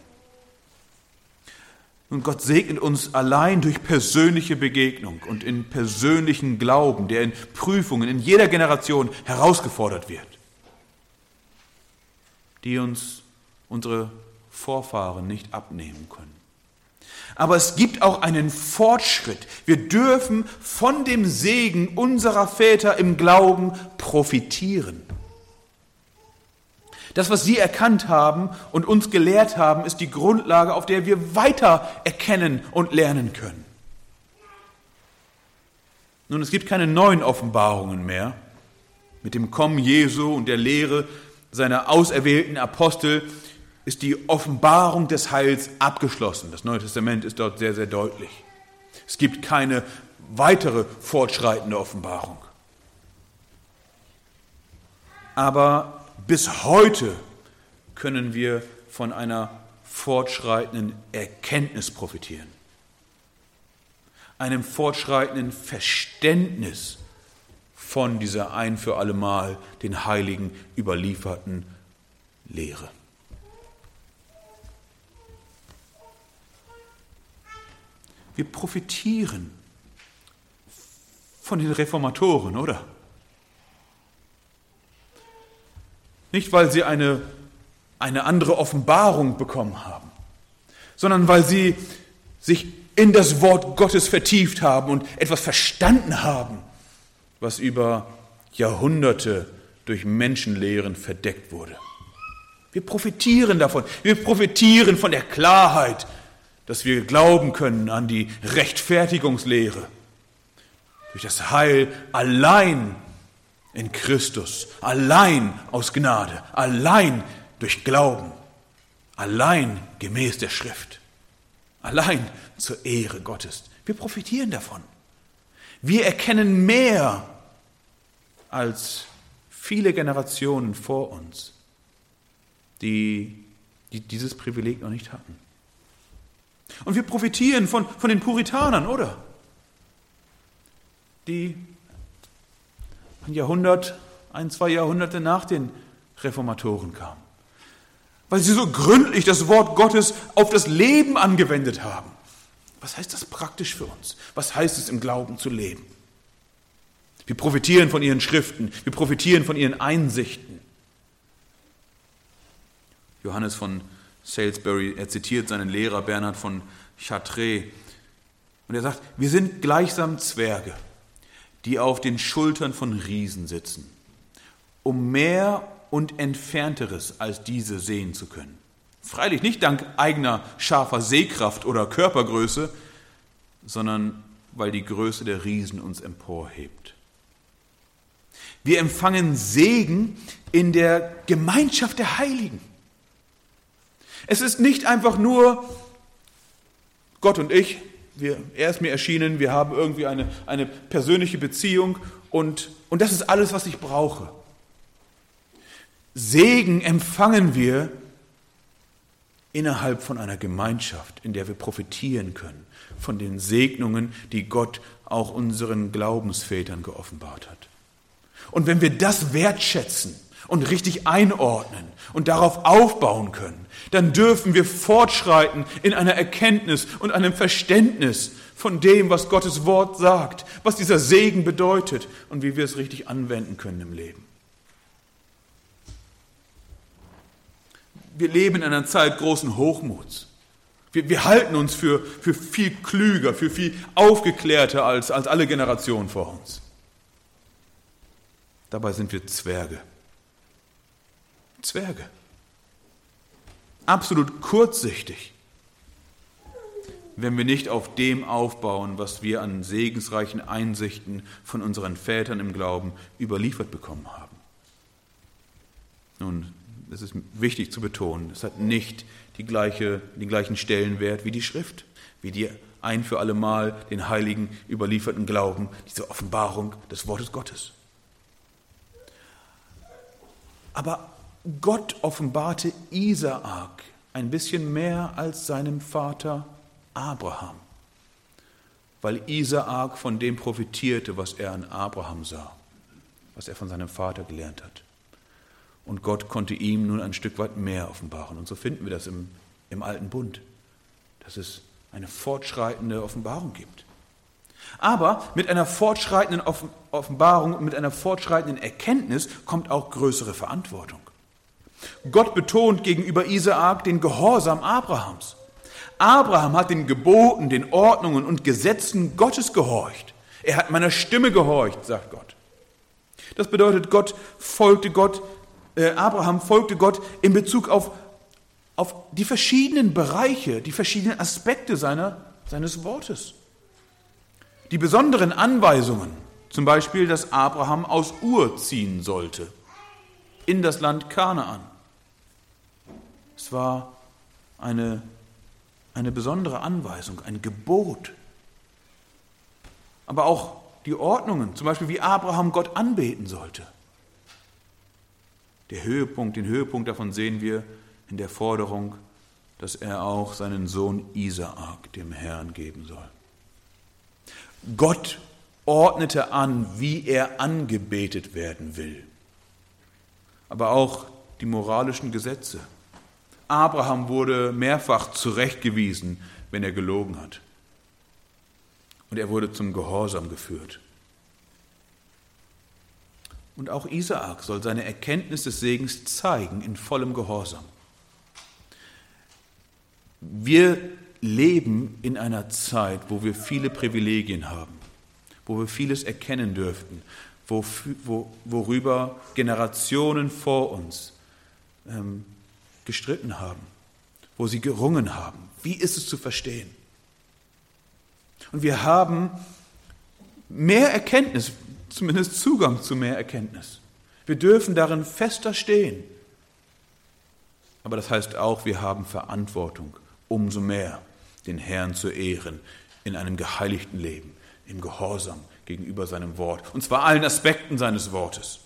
Und Gott segnet uns allein durch persönliche Begegnung und in persönlichen Glauben, der in Prüfungen in jeder Generation herausgefordert wird, die uns unsere Vorfahren nicht abnehmen können. Aber es gibt auch einen Fortschritt. Wir dürfen von dem Segen unserer Väter im Glauben profitieren. Das, was sie erkannt haben und uns gelehrt haben, ist die Grundlage, auf der wir weiter erkennen und lernen können. Nun, es gibt keine neuen Offenbarungen mehr. Mit dem Kommen Jesu und der Lehre seiner auserwählten Apostel ist die Offenbarung des Heils abgeschlossen. Das Neue Testament ist dort sehr, sehr deutlich. Es gibt keine weitere fortschreitende Offenbarung. Aber bis heute können wir von einer fortschreitenden Erkenntnis profitieren. Einem fortschreitenden Verständnis von dieser ein für allemal den Heiligen überlieferten Lehre. Wir profitieren von den Reformatoren, oder? Nicht, weil sie eine andere Offenbarung bekommen haben, sondern weil sie sich in das Wort Gottes vertieft haben und etwas verstanden haben, was über Jahrhunderte durch Menschenlehren verdeckt wurde. Wir profitieren davon. Wir profitieren von der Klarheit, dass wir glauben können an die Rechtfertigungslehre. Durch das Heil allein in Christus, allein aus Gnade, allein durch Glauben, allein gemäß der Schrift, allein zur Ehre Gottes. Wir profitieren davon. Wir erkennen mehr als viele Generationen vor uns, die dieses Privileg noch nicht hatten. Und wir profitieren von den Puritanern, oder? Die ein, zwei Jahrhunderte nach den Reformatoren kamen. Weil sie so gründlich das Wort Gottes auf das Leben angewendet haben. Was heißt das praktisch für uns? Was heißt es, im Glauben zu leben? Wir profitieren von ihren Schriften, wir profitieren von ihren Einsichten. Johannes von Salisbury, er zitiert seinen Lehrer Bernhard von Chartres und er sagt, wir sind gleichsam Zwerge, die auf den Schultern von Riesen sitzen, um mehr und Entfernteres als diese sehen zu können. Freilich nicht dank eigener scharfer Sehkraft oder Körpergröße, sondern weil die Größe der Riesen uns emporhebt. Wir empfangen Segen in der Gemeinschaft der Heiligen. Es ist nicht einfach nur Gott und ich, er ist mir erschienen, wir haben irgendwie eine persönliche Beziehung und das ist alles, was ich brauche. Segen empfangen wir innerhalb von einer Gemeinschaft, in der wir profitieren können von den Segnungen, die Gott auch unseren Glaubensvätern geoffenbart hat. Und wenn wir das wertschätzen und richtig einordnen und darauf aufbauen können, dann dürfen wir fortschreiten in einer Erkenntnis und einem Verständnis von dem, was Gottes Wort sagt, was dieser Segen bedeutet und wie wir es richtig anwenden können im Leben. Wir leben in einer Zeit großen Hochmuts. Wir halten uns für viel klüger, für viel aufgeklärter als alle Generationen vor uns. Dabei sind wir Zwerge. Zwerge. Absolut kurzsichtig, wenn wir nicht auf dem aufbauen, was wir an segensreichen Einsichten von unseren Vätern im Glauben überliefert bekommen haben. Nun, es ist wichtig zu betonen, es hat nicht den gleichen Stellenwert wie die Schrift, wie die ein für allemal den Heiligen überlieferten Glauben, diese Offenbarung des Wortes Gottes. Aber Gott offenbarte Isaak ein bisschen mehr als seinem Vater Abraham, weil Isaak von dem profitierte, was er an Abraham sah, was er von seinem Vater gelernt hat. Und Gott konnte ihm nun ein Stück weit mehr offenbaren. Und so finden wir das im Alten Bund, dass es eine fortschreitende Offenbarung gibt. Aber mit einer fortschreitenden Offenbarung und mit einer fortschreitenden Erkenntnis kommt auch größere Verantwortung. Gott betont gegenüber Isaak den Gehorsam Abrahams. Abraham hat den Geboten, den Ordnungen und Gesetzen Gottes gehorcht. Er hat meiner Stimme gehorcht, sagt Gott. Das bedeutet, Abraham folgte Gott in Bezug auf die verschiedenen Bereiche, die verschiedenen Aspekte seines Wortes. Die besonderen Anweisungen, zum Beispiel, dass Abraham aus Ur ziehen sollte, in das Land Kanaan. Es war eine besondere Anweisung, ein Gebot. Aber auch die Ordnungen, zum Beispiel wie Abraham Gott anbeten sollte. Den Höhepunkt davon sehen wir in der Forderung, dass er auch seinen Sohn Isaak dem Herrn geben soll. Gott ordnete an, wie er angebetet werden will. Aber auch die moralischen Gesetze. Abraham wurde mehrfach zurechtgewiesen, wenn er gelogen hat. Und er wurde zum Gehorsam geführt. Und auch Isaak soll seine Erkenntnis des Segens zeigen in vollem Gehorsam. Wir leben in einer Zeit, wo wir viele Privilegien haben, wo wir vieles erkennen dürften, worüber Generationen vor uns gestritten haben, wo sie gerungen haben. Wie ist es zu verstehen? Und wir haben mehr Erkenntnis, zumindest Zugang zu mehr Erkenntnis. Wir dürfen darin fester stehen. Aber das heißt auch, wir haben Verantwortung, umso mehr den Herrn zu ehren in einem geheiligten Leben, im Gehorsam gegenüber seinem Wort, und zwar allen Aspekten seines Wortes.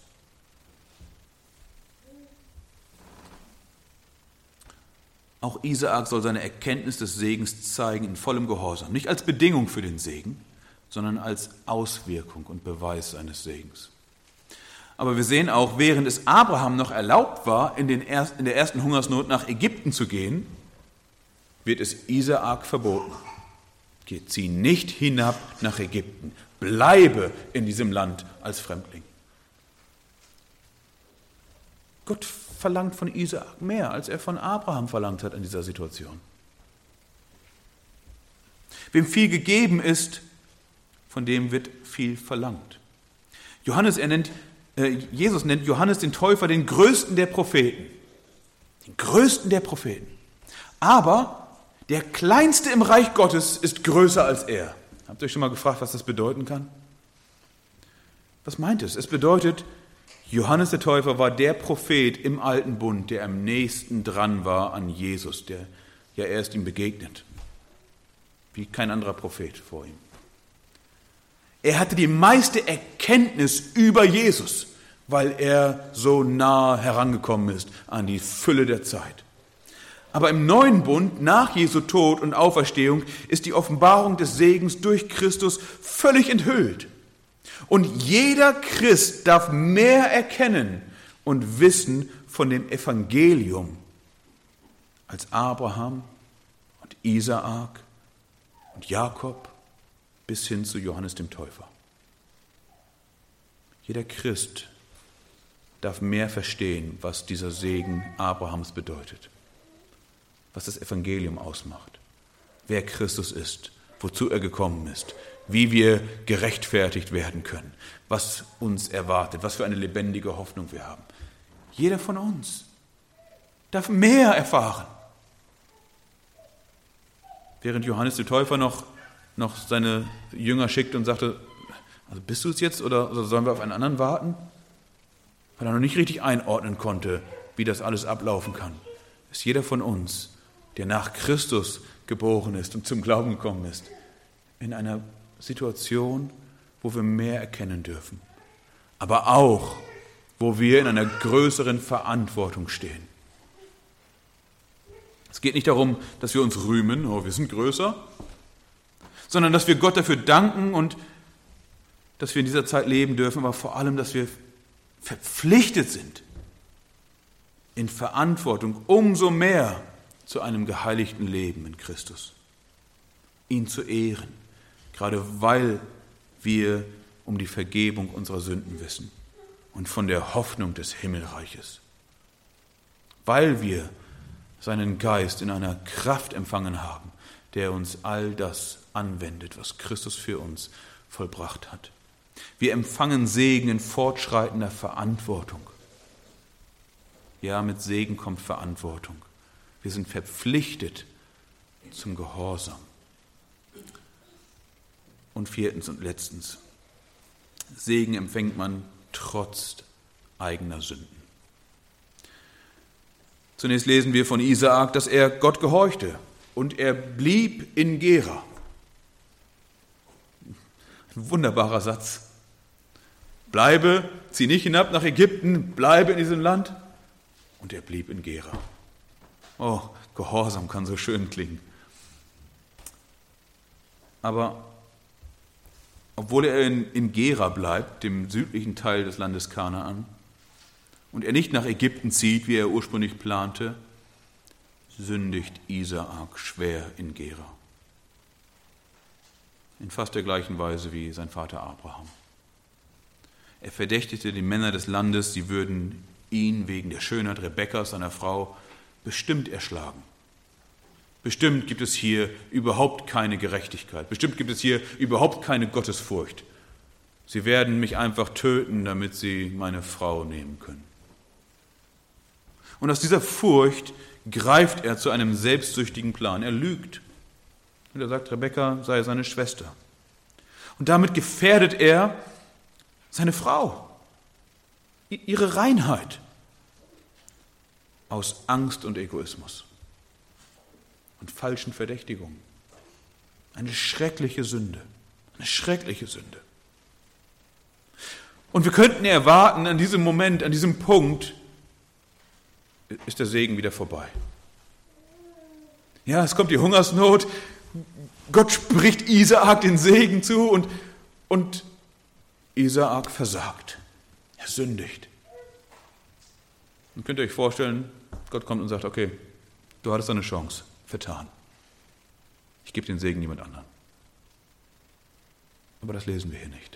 Auch Isaak soll seine Erkenntnis des Segens zeigen in vollem Gehorsam, nicht als Bedingung für den Segen, sondern als Auswirkung und Beweis seines Segens. Aber wir sehen auch, während es Abraham noch erlaubt war, in der ersten Hungersnot nach Ägypten zu gehen, wird es Isaak verboten. Zieh nicht hinab nach Ägypten, bleibe in diesem Land als Fremdling. Gott verlangt von Isaak mehr, als er von Abraham verlangt hat in dieser Situation. Wem viel gegeben ist, von dem wird viel verlangt. Jesus nennt Johannes den Täufer den größten der Propheten. Den größten der Propheten. Aber der Kleinste im Reich Gottes ist größer als er. Habt ihr euch schon mal gefragt, was das bedeuten kann? Was meint es? Es bedeutet, Johannes der Täufer war der Prophet im Alten Bund, der am nächsten dran war an Jesus. Er ist ihm begegnet. Wie kein anderer Prophet vor ihm. Er hatte die meiste Erkenntnis über Jesus, weil er so nah herangekommen ist an die Fülle der Zeit. Aber im neuen Bund, nach Jesu Tod und Auferstehung, ist die Offenbarung des Segens durch Christus völlig enthüllt. Und jeder Christ darf mehr erkennen und wissen von dem Evangelium als Abraham und Isaak und Jakob bis hin zu Johannes dem Täufer. Jeder Christ darf mehr verstehen, was dieser Segen Abrahams bedeutet, was das Evangelium ausmacht, wer Christus ist, wozu er gekommen ist, wie wir gerechtfertigt werden können, was uns erwartet, was für eine lebendige Hoffnung wir haben. Jeder von uns darf mehr erfahren. Während Johannes der Täufer noch seine Jünger schickte und sagte, also bist du es jetzt oder sollen wir auf einen anderen warten? Weil er noch nicht richtig einordnen konnte, wie das alles ablaufen kann. Ist jeder von uns, der nach Christus geboren ist und zum Glauben gekommen ist, in einer Situation, wo wir mehr erkennen dürfen, aber auch, wo wir in einer größeren Verantwortung stehen. Es geht nicht darum, dass wir uns rühmen, oh, wir sind größer, sondern dass wir Gott dafür danken und dass wir in dieser Zeit leben dürfen, aber vor allem, dass wir verpflichtet sind, in Verantwortung umso mehr zu einem geheiligten Leben in Christus, ihn zu ehren, gerade weil wir um die Vergebung unserer Sünden wissen und von der Hoffnung des Himmelreiches, weil wir seinen Geist in einer Kraft empfangen haben, der uns all das anwendet, was Christus für uns vollbracht hat. Wir empfangen Segen in fortschreitender Verantwortung. Ja, mit Segen kommt Verantwortung. Wir sind verpflichtet zum Gehorsam. Und viertens und letztens, Segen empfängt man trotz eigener Sünden. Zunächst lesen wir von Isaak, dass er Gott gehorchte und er blieb in Gera. Ein wunderbarer Satz. Bleibe, zieh nicht hinab nach Ägypten, bleibe in diesem Land. Und er blieb in Gera. Oh, Gehorsam kann so schön klingen. Aber obwohl er in Gera bleibt, dem südlichen Teil des Landes Kanaan, und er nicht nach Ägypten zieht, wie er ursprünglich plante, sündigt Isaak schwer in Gera. In fast der gleichen Weise wie sein Vater Abraham. Er verdächtigte die Männer des Landes, sie würden ihn wegen der Schönheit Rebekkas, seiner Frau, bestimmt erschlagen. Bestimmt gibt es hier überhaupt keine Gerechtigkeit. Bestimmt gibt es hier überhaupt keine Gottesfurcht. Sie werden mich einfach töten, damit sie meine Frau nehmen können. Und aus dieser Furcht greift er zu einem selbstsüchtigen Plan. Er lügt. Und er sagt, Rebekka sei seine Schwester. Und damit gefährdet er seine Frau, ihre Reinheit, aus Angst und Egoismus und falschen Verdächtigungen. Eine schreckliche Sünde, eine schreckliche Sünde. Und wir könnten erwarten, an diesem Moment, an diesem Punkt, ist der Segen wieder vorbei. Ja, es kommt die Hungersnot, Gott spricht Isaak den Segen zu und Isaak versagt. Er sündigt. Und könnt ihr euch vorstellen, Gott kommt und sagt, okay, du hattest eine Chance, vertan. Ich gebe den Segen niemand anderem. Aber das lesen wir hier nicht.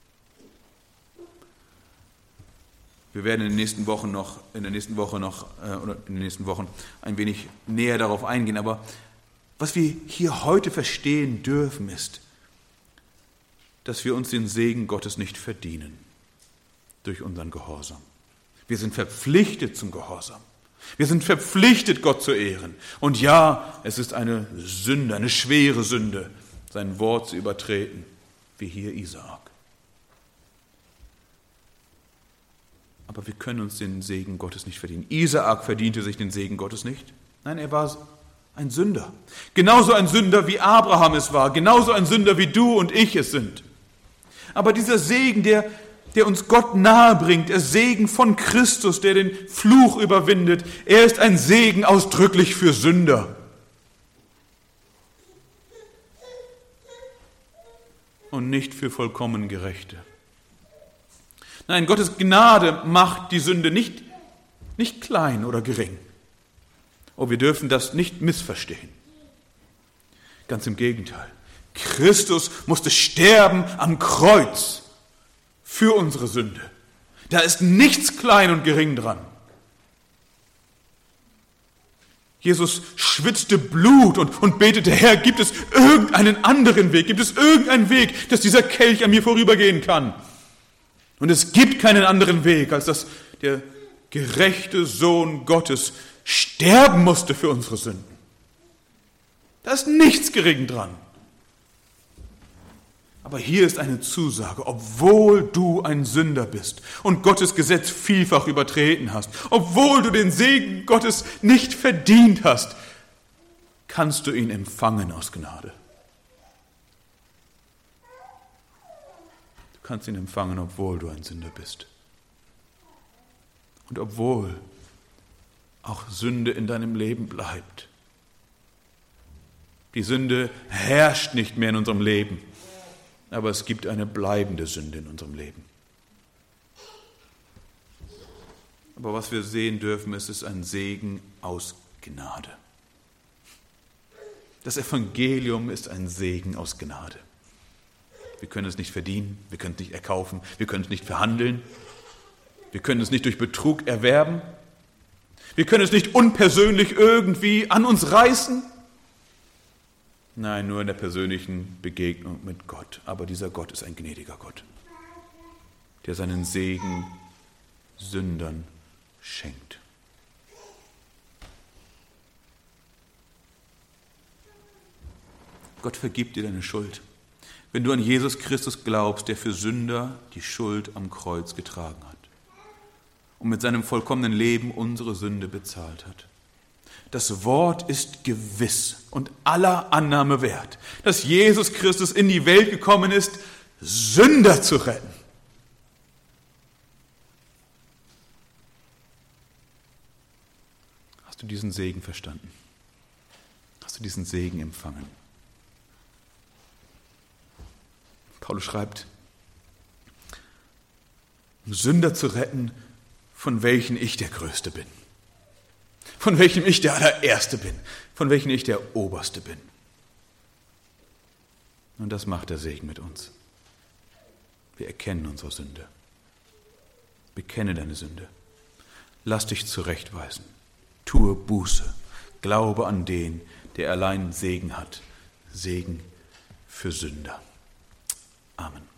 Wir werden in den nächsten Wochen ein wenig näher darauf eingehen. Aber was wir hier heute verstehen dürfen, ist, dass wir uns den Segen Gottes nicht verdienen durch unseren Gehorsam. Wir sind verpflichtet zum Gehorsam. Wir sind verpflichtet, Gott zu ehren. Und ja, es ist eine Sünde, eine schwere Sünde, sein Wort zu übertreten, wie hier Isaak. Aber wir können uns den Segen Gottes nicht verdienen. Isaak verdiente sich den Segen Gottes nicht. Nein, er war ein Sünder. Genauso ein Sünder, wie Abraham es war. Genauso ein Sünder, wie du und ich es sind. Aber dieser Segen, der uns Gott nahe bringt, der Segen von Christus, der den Fluch überwindet, er ist ein Segen ausdrücklich für Sünder. Und nicht für vollkommen Gerechte. Nein, Gottes Gnade macht die Sünde nicht klein oder gering. Oh, wir dürfen das nicht missverstehen. Ganz im Gegenteil. Christus musste sterben am Kreuz für unsere Sünde. Da ist nichts klein und gering dran. Jesus schwitzte Blut und betete, Herr, gibt es irgendeinen anderen Weg? Gibt es irgendeinen Weg, dass dieser Kelch an mir vorübergehen kann? Und es gibt keinen anderen Weg, als dass der gerechte Sohn Gottes sterben musste für unsere Sünden. Da ist nichts gering dran. Aber hier ist eine Zusage, obwohl du ein Sünder bist und Gottes Gesetz vielfach übertreten hast, obwohl du den Segen Gottes nicht verdient hast, kannst du ihn empfangen aus Gnade. Du kannst ihn empfangen, obwohl du ein Sünder bist. Und obwohl auch Sünde in deinem Leben bleibt. Die Sünde herrscht nicht mehr in unserem Leben, aber es gibt eine bleibende Sünde in unserem Leben. Aber was wir sehen dürfen, ist ein Segen aus Gnade. Das Evangelium ist ein Segen aus Gnade. Wir können es nicht verdienen, wir können es nicht erkaufen, wir können es nicht verhandeln, wir können es nicht durch Betrug erwerben, wir können es nicht unpersönlich irgendwie an uns reißen. Nein, nur in der persönlichen Begegnung mit Gott. Aber dieser Gott ist ein gnädiger Gott, der seinen Segen Sündern schenkt. Gott vergibt dir deine Schuld, wenn du an Jesus Christus glaubst, der für Sünder die Schuld am Kreuz getragen hat und mit seinem vollkommenen Leben unsere Sünde bezahlt hat. Das Wort ist gewiss und aller Annahme wert, dass Jesus Christus in die Welt gekommen ist, Sünder zu retten. Hast du diesen Segen verstanden? Hast du diesen Segen empfangen? Paulus schreibt, um Sünder zu retten, von welchen ich der Größte bin, von welchem ich der Allererste bin, von welchem ich der Oberste bin. Und das macht der Segen mit uns. Wir erkennen unsere Sünde. Bekenne deine Sünde. Lass dich zurechtweisen. Tue Buße. Glaube an den, der allein Segen hat. Segen für Sünder. Amen.